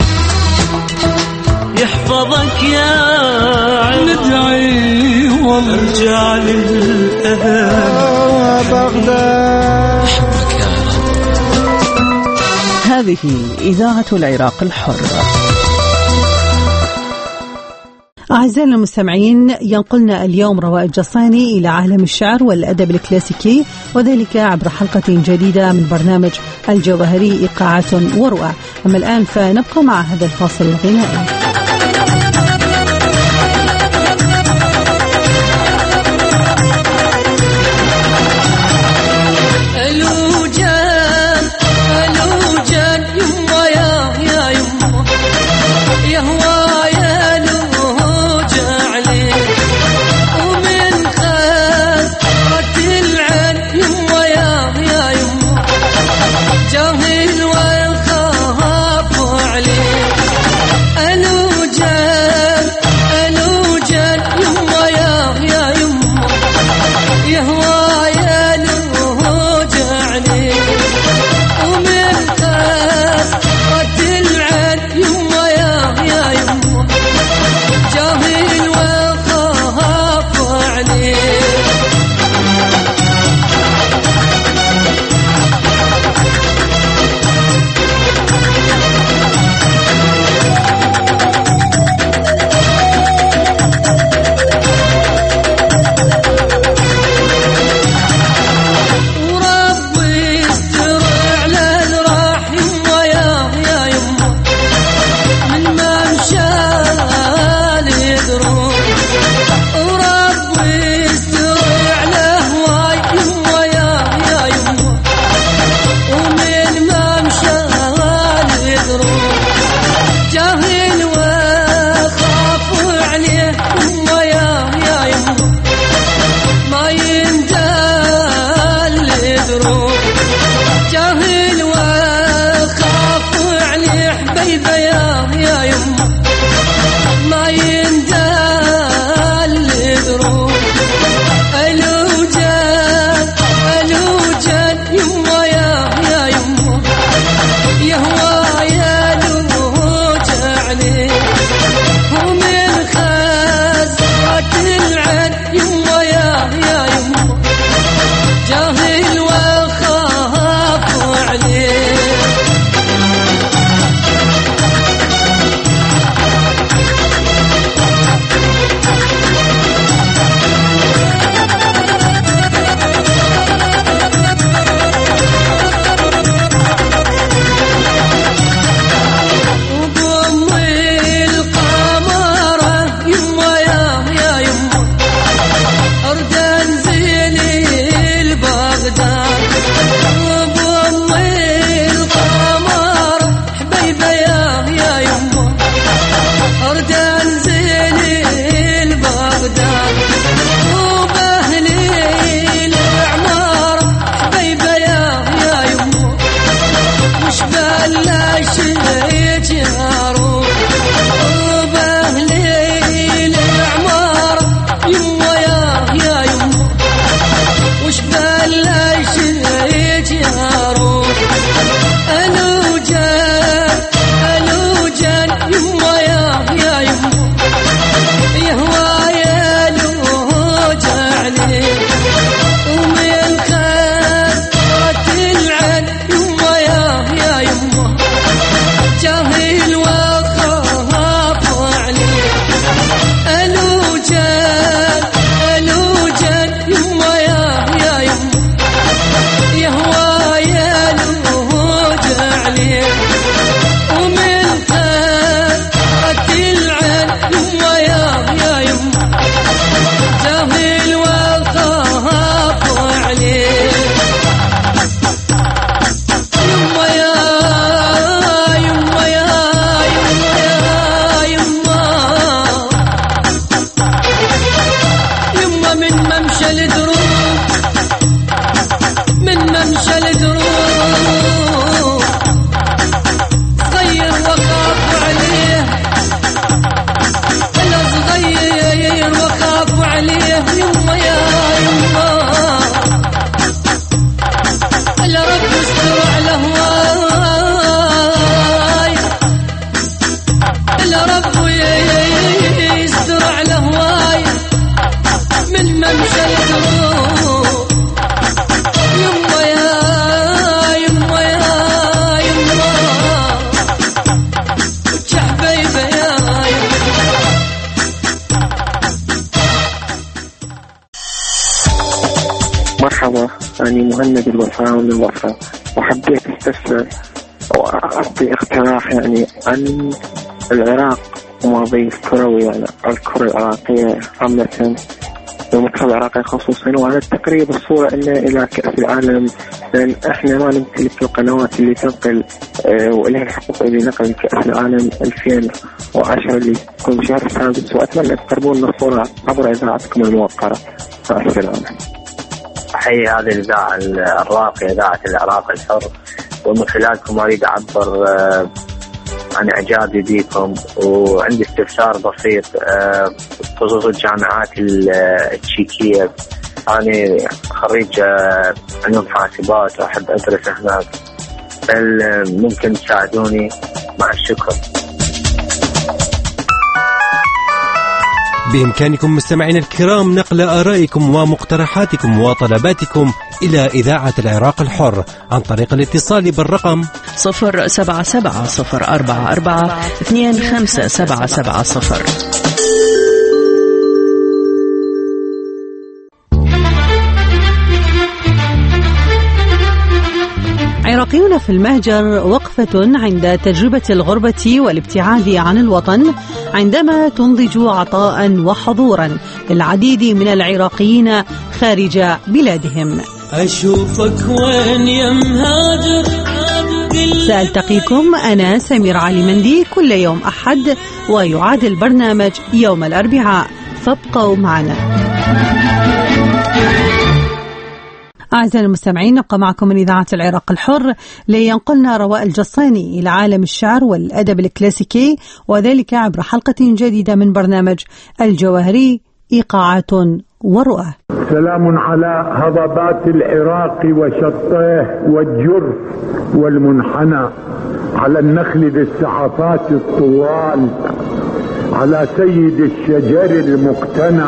Speaker 4: يحفظك يا ندعي وارجع للأهل بغداد.
Speaker 5: هذه إذاعة العراق الحر.
Speaker 2: أعزائنا المستمعين، ينقلنا اليوم روائد جصاني إلى عالم الشعر والأدب الكلاسيكي، وذلك عبر حلقة جديدة من برنامج الجوهري إيقاعات ورؤى. أما الآن فنبقى مع هذا الفاصل الغنائي.
Speaker 4: جاهل والخاف عليه ممشى الدروب من ممشى الدروب صغير وخاف عليه أنا صغير وخاف عليه يما يا يما الرب يستر على هواي الرب يستر على هواي من ممشى الدروب يما يا يما يا يما وجحبيبه يا يما.
Speaker 18: مرحبا، أنا مهند الوفاء من الوفاء، وحبيت استفسر وأعطي اقتراح يعني عن العراق وماضي الكروي، يعني الكرة العراقية عامة والمنتخب العراقي خصوصا، وعلى التقريب الصورة إلى كأس العالم، لأن إحنا ما نمتلك القنوات اللي تنقل وإلها الحقوق اللي نقل كأس العالم 2010 اللي يكون بشهر السادس، وأتمنى تقربون لنا الصورة عبر إذاعتكم الموقرة. مع السلامة.
Speaker 19: أحيي هذه الإذاعة الراقية، إذاعة العراق الحر، ومن خلالكم أريد أعبر عن إعجابي بكم، وعندي استفسار بسيط بخصوص الجامعات التشيكية. أنا خريج علوم حاسبات وأحب أدرس هناك، هل ممكن تساعدوني؟ مع الشكر.
Speaker 20: بإمكانكم مستمعين الكرام نقل آرائكم ومقترحاتكم وطلباتكم إلى إذاعة العراق الحر عن طريق الاتصال بالرقم
Speaker 5: 07704425770.
Speaker 2: عراقيون في المهجر وقفة عند تجربة الغربة والابتعاد عن الوطن عندما تنضج عطاء وحضورا للعديد من العراقيين خارج بلادهم.
Speaker 4: أشوفك وين يا مهاجر.
Speaker 2: سألتقيكم أنا سمير علي مندي كل يوم أحد، ويعاد البرنامج يوم الأربعاء، فابقوا معنا. أعزائي المستمعين، نبقى معكم من إذاعة العراق الحر لينقلنا رواء الجصاني إلى عالم الشعر والأدب الكلاسيكي، وذلك عبر حلقة جديدة من برنامج الجواهري إيقاعات ورؤى.
Speaker 21: سلام على هضبات العراق وشطيه والجرف والمنحنى، على النخل بالسعفات الطوال، على سيد الشجر المقتنى.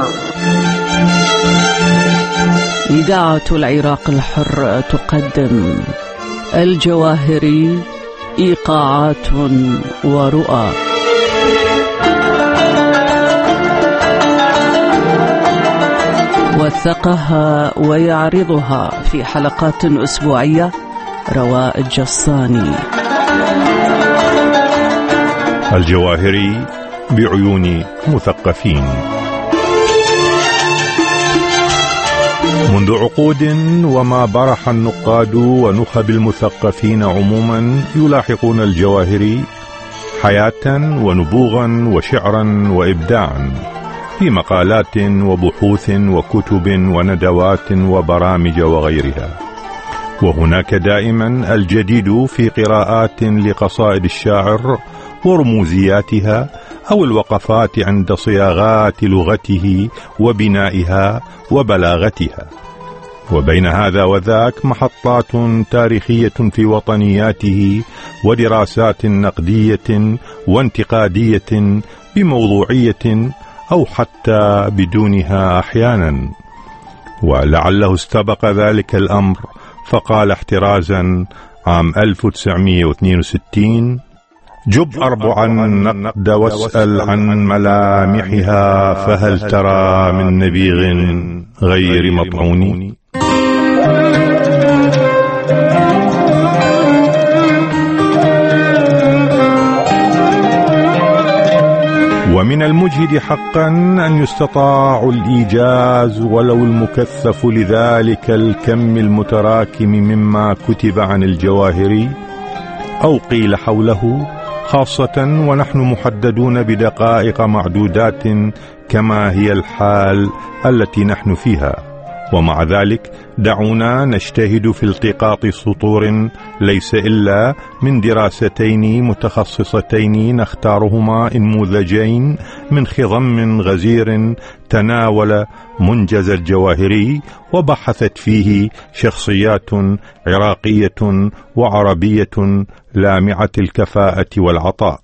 Speaker 5: إذاعة العراق الحر تقدم الجواهري إيقاعات ورؤى. وثقها ويعرضها في حلقات أسبوعية رواء الجصاني.
Speaker 22: الجواهري بعيون مثقفين. منذ عقود وما برح النقاد ونخب المثقفين عموما يلاحقون الجواهري حياة ونبوغا وشعرا وإبداعا في مقالات وبحوث وكتب وندوات وبرامج وغيرها، وهناك دائما الجديد في قراءات لقصائد الشاعر ورموزياتها أو الوقفات عند صياغات لغته وبنائها وبلاغتها. وبين هذا وذاك محطات تاريخية في وطنياته ودراسات نقدية وانتقادية بموضوعية أو حتى بدونها أحيانا. ولعله استبق ذلك الأمر فقال احترازا عام 1962: جب أربعا النقد واسأل عن ملامحها، فهل ترى من نبيغ غير مطعون. ومن المجهد حقا أن يستطاع الإيجاز ولو المكثف لذلك الكم المتراكم مما كتب عن الجواهري أو قيل حوله، خاصة ونحن محددون بدقائق معدودات كما هي الحال التي نحن فيها. ومع ذلك دعونا نجتهد في التقاط سطور ليس إلا من دراستين متخصصتين نختارهما انموذجين من خضم غزير تناول منجز الجواهري وبحثت فيه شخصيات عراقية وعربية لامعة الكفاءة والعطاء.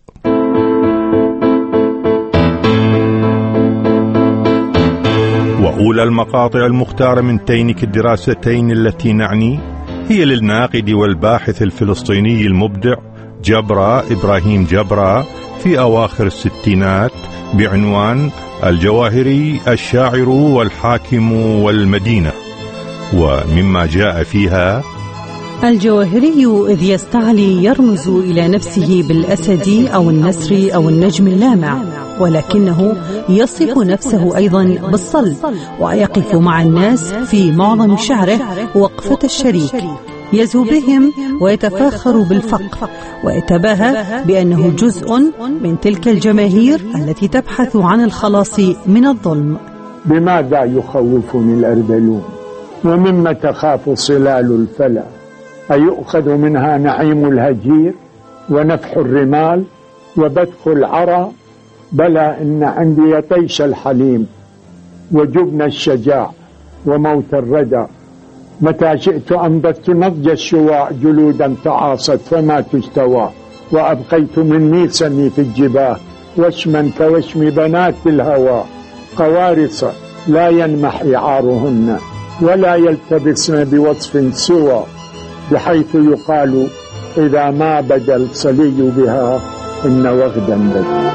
Speaker 22: وأولى المقاطع المختارة من تينك الدراستين التي نعني هي للناقد والباحث الفلسطيني المبدع جبرة إبراهيم جبرة في أواخر الستينات بعنوان الجواهري الشاعر والحاكم والمدينة، ومما جاء فيها:
Speaker 2: الجواهري إذ يستعلي يرمز إلى نفسه بالأسد أو النسر أو النجم اللامع، ولكنه يصف نفسه أيضا بالصلب، ويقف مع الناس في معظم شعره وقفة الشريك، يزهو بهم ويتفاخر بالفقر، ويتباهى بأنه جزء من تلك الجماهير التي تبحث عن الخلاص من الظلم.
Speaker 21: بماذا يخوفني الأردلون ومما تخاف صلال الفلا؟ أيؤخذ منها نعيم الهجير ونفح الرمال وبث العرى؟ بلى إن عندي طيش الحليم وجبن الشجاع وموت الردى. متى شئت أنبت نضج الشواء جلودا تعاصت فما تستوى، وأبقيت من ميسمي في الجباه وشما كوشم بنات الهوى. قوارص لا ينمحي عارهن ولا يلتبسن بوصف سوى، بحيث يقال إذا ما بدا الصلي بها إن وغدا بدا.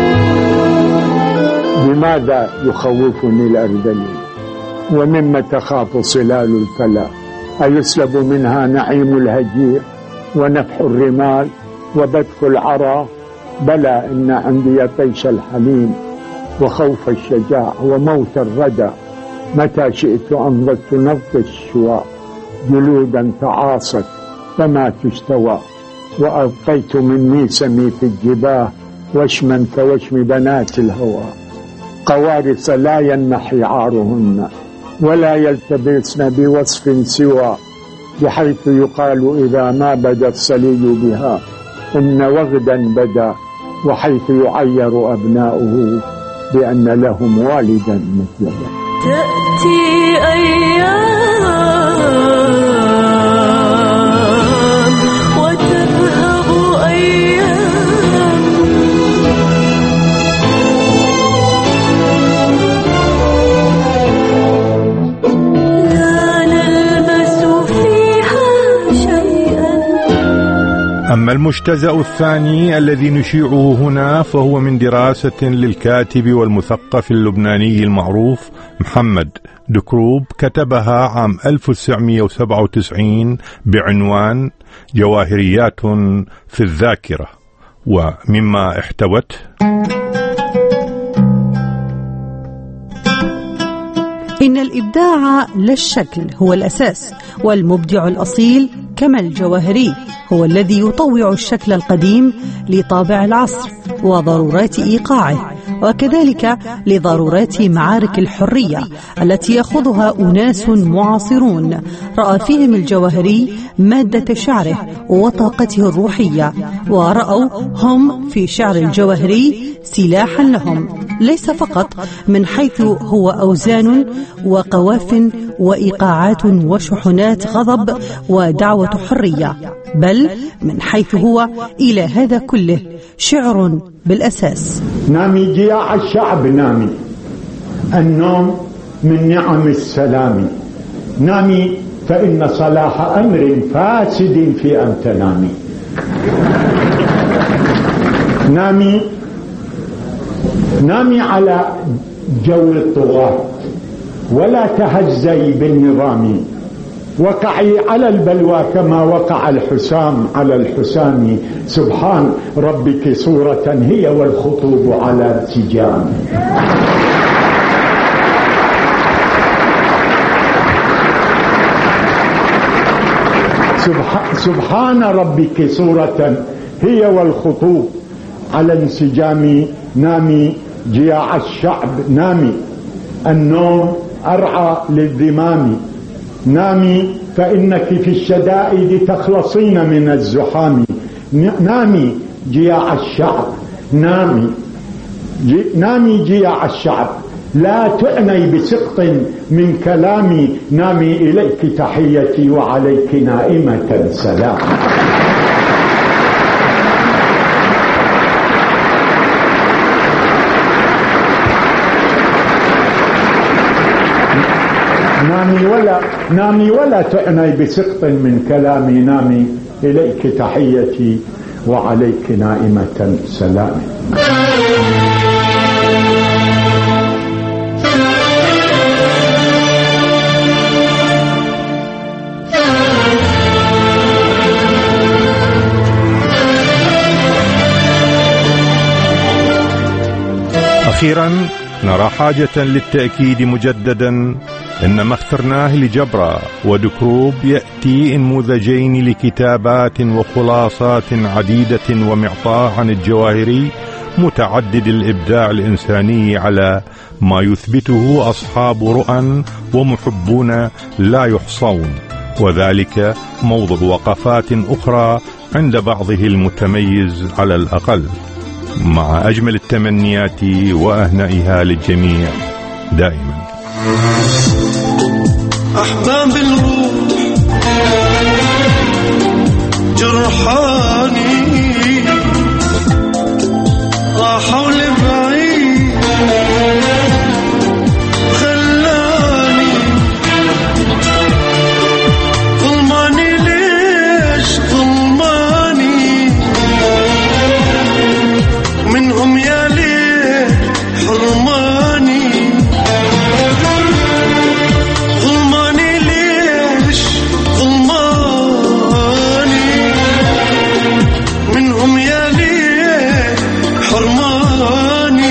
Speaker 21: بماذا يخوفني الأردلون ومما تخاف صلال الفلا؟ أيسلب منها نعيم الهجير ونفح الرمال وبث العرى؟ بلى إن عندي طيش الحليم وخوف الشجاع وموت الردى. متى شئت أنضجت نبض الشواء جلودا تعاصت فما تستوى، وأبقيت من ميسمي في الجباه وشما كوشم بنات الهوى. قوارص لا ينمحي عارهن ولا يلتبسن بوصف سوى، بحيث يقال إذا ما بدا الصلي بها إن وغدا بدا، وحيث يعير أبناؤه بأن لهم والدا مثله.
Speaker 4: تأتي أيام وتذهب أيام، لا نلبس فيها شيئا.
Speaker 22: أما المجتزأ الثاني الذي نشيعه هنا فهو من دراسة للكاتب والمثقف اللبناني المعروف محمد دكروب، كتبها عام 1997 بعنوان جواهريات في الذاكرة، ومما احتوت:
Speaker 2: إن الإبداع لا الشكل هو الأساس، والمبدع الأصيل كما الجواهري هو الذي يطوع الشكل القديم لطابع العصر وضرورات إيقاعه، وكذلك لضرورات معارك الحرية التي يخوضها أناس معاصرون رأى فيهم الجواهري مادة شعره وطاقته الروحية، ورأوا هم في شعر الجواهري سلاحا لهم، ليس فقط من حيث هو أوزان وقواف وإيقاعات وشحنات غضب ودعوة حرية، بل من حيث هو إلى هذا كله شعر بالأساس.
Speaker 21: نامي جياع الشعب نامي، النوم من نعم السلام. نامي فإن صلاح أمر فاسد في أن تنامي. نامي على جو الطغاة ولا تهزي بالنظام، وقعي على البلوى كما وقع الحسام على الحسام. سبحان ربك صورة هي والخطوب على سجام. سبحان ربك صورة هي والخطوب على انسجام. نامي جياع الشعب نامي، النوم أرعى للذمام. نامي فإنك في الشدائد تخلصين من الزحام. نامي جياع الشعب، نامي جياع الشعب، لا تعني بسقط من كلامي. نامي إليك تحيتي وعليك نائمة سلام. نامي ولا تعني بسقط من كلامي. نامي إليك تحيتي وعليك نائمة سلام.
Speaker 22: أخيرا نرى حاجة للتأكيد مجددا إن ما اخترناه لجبرة ودكروب يأتي انموذجين لكتابات وخلاصات عديدة ومعطاء عن الجواهري متعدد الإبداع الإنساني على ما يثبته أصحاب رؤى ومحبون لا يحصون، وذلك موضع وقفات أخرى عند بعضه المتميز على الأقل. مع أجمل التمنيات وأهنائها للجميع دائما.
Speaker 1: أحباب الروح جرحاني راحوا لبعيد خلاني ظلماني. ليش ظلماني منهم يا ليل حرماني. ظلماني ليش ظلماني منهم يا ليل حرماني.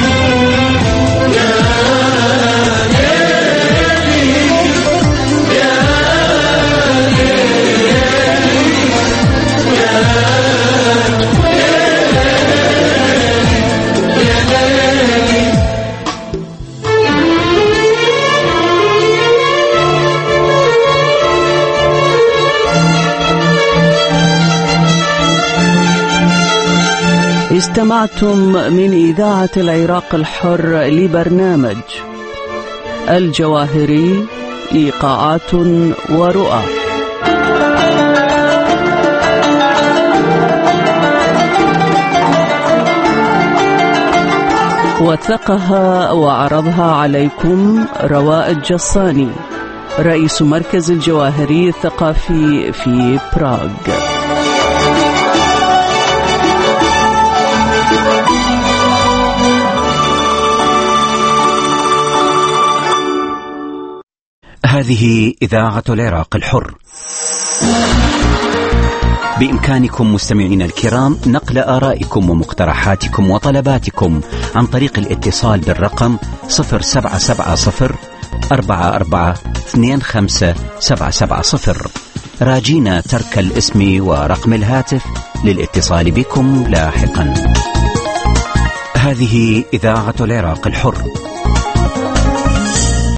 Speaker 5: استمعتم من إذاعة العراق الحر لبرنامج الجواهري إيقاعات ورؤى. وثقها وعرضها عليكم رواء الجصاني، رئيس مركز الجواهري الثقافي في براغ.
Speaker 6: هذه إذاعة العراق الحر. بإمكانكم مستمعينا الكرام نقل آرائكم ومقترحاتكم وطلباتكم عن طريق الاتصال بالرقم 0770 4425 راجينا ترك الاسم ورقم الهاتف للاتصال بكم لاحقا. هذه إذاعة العراق الحر.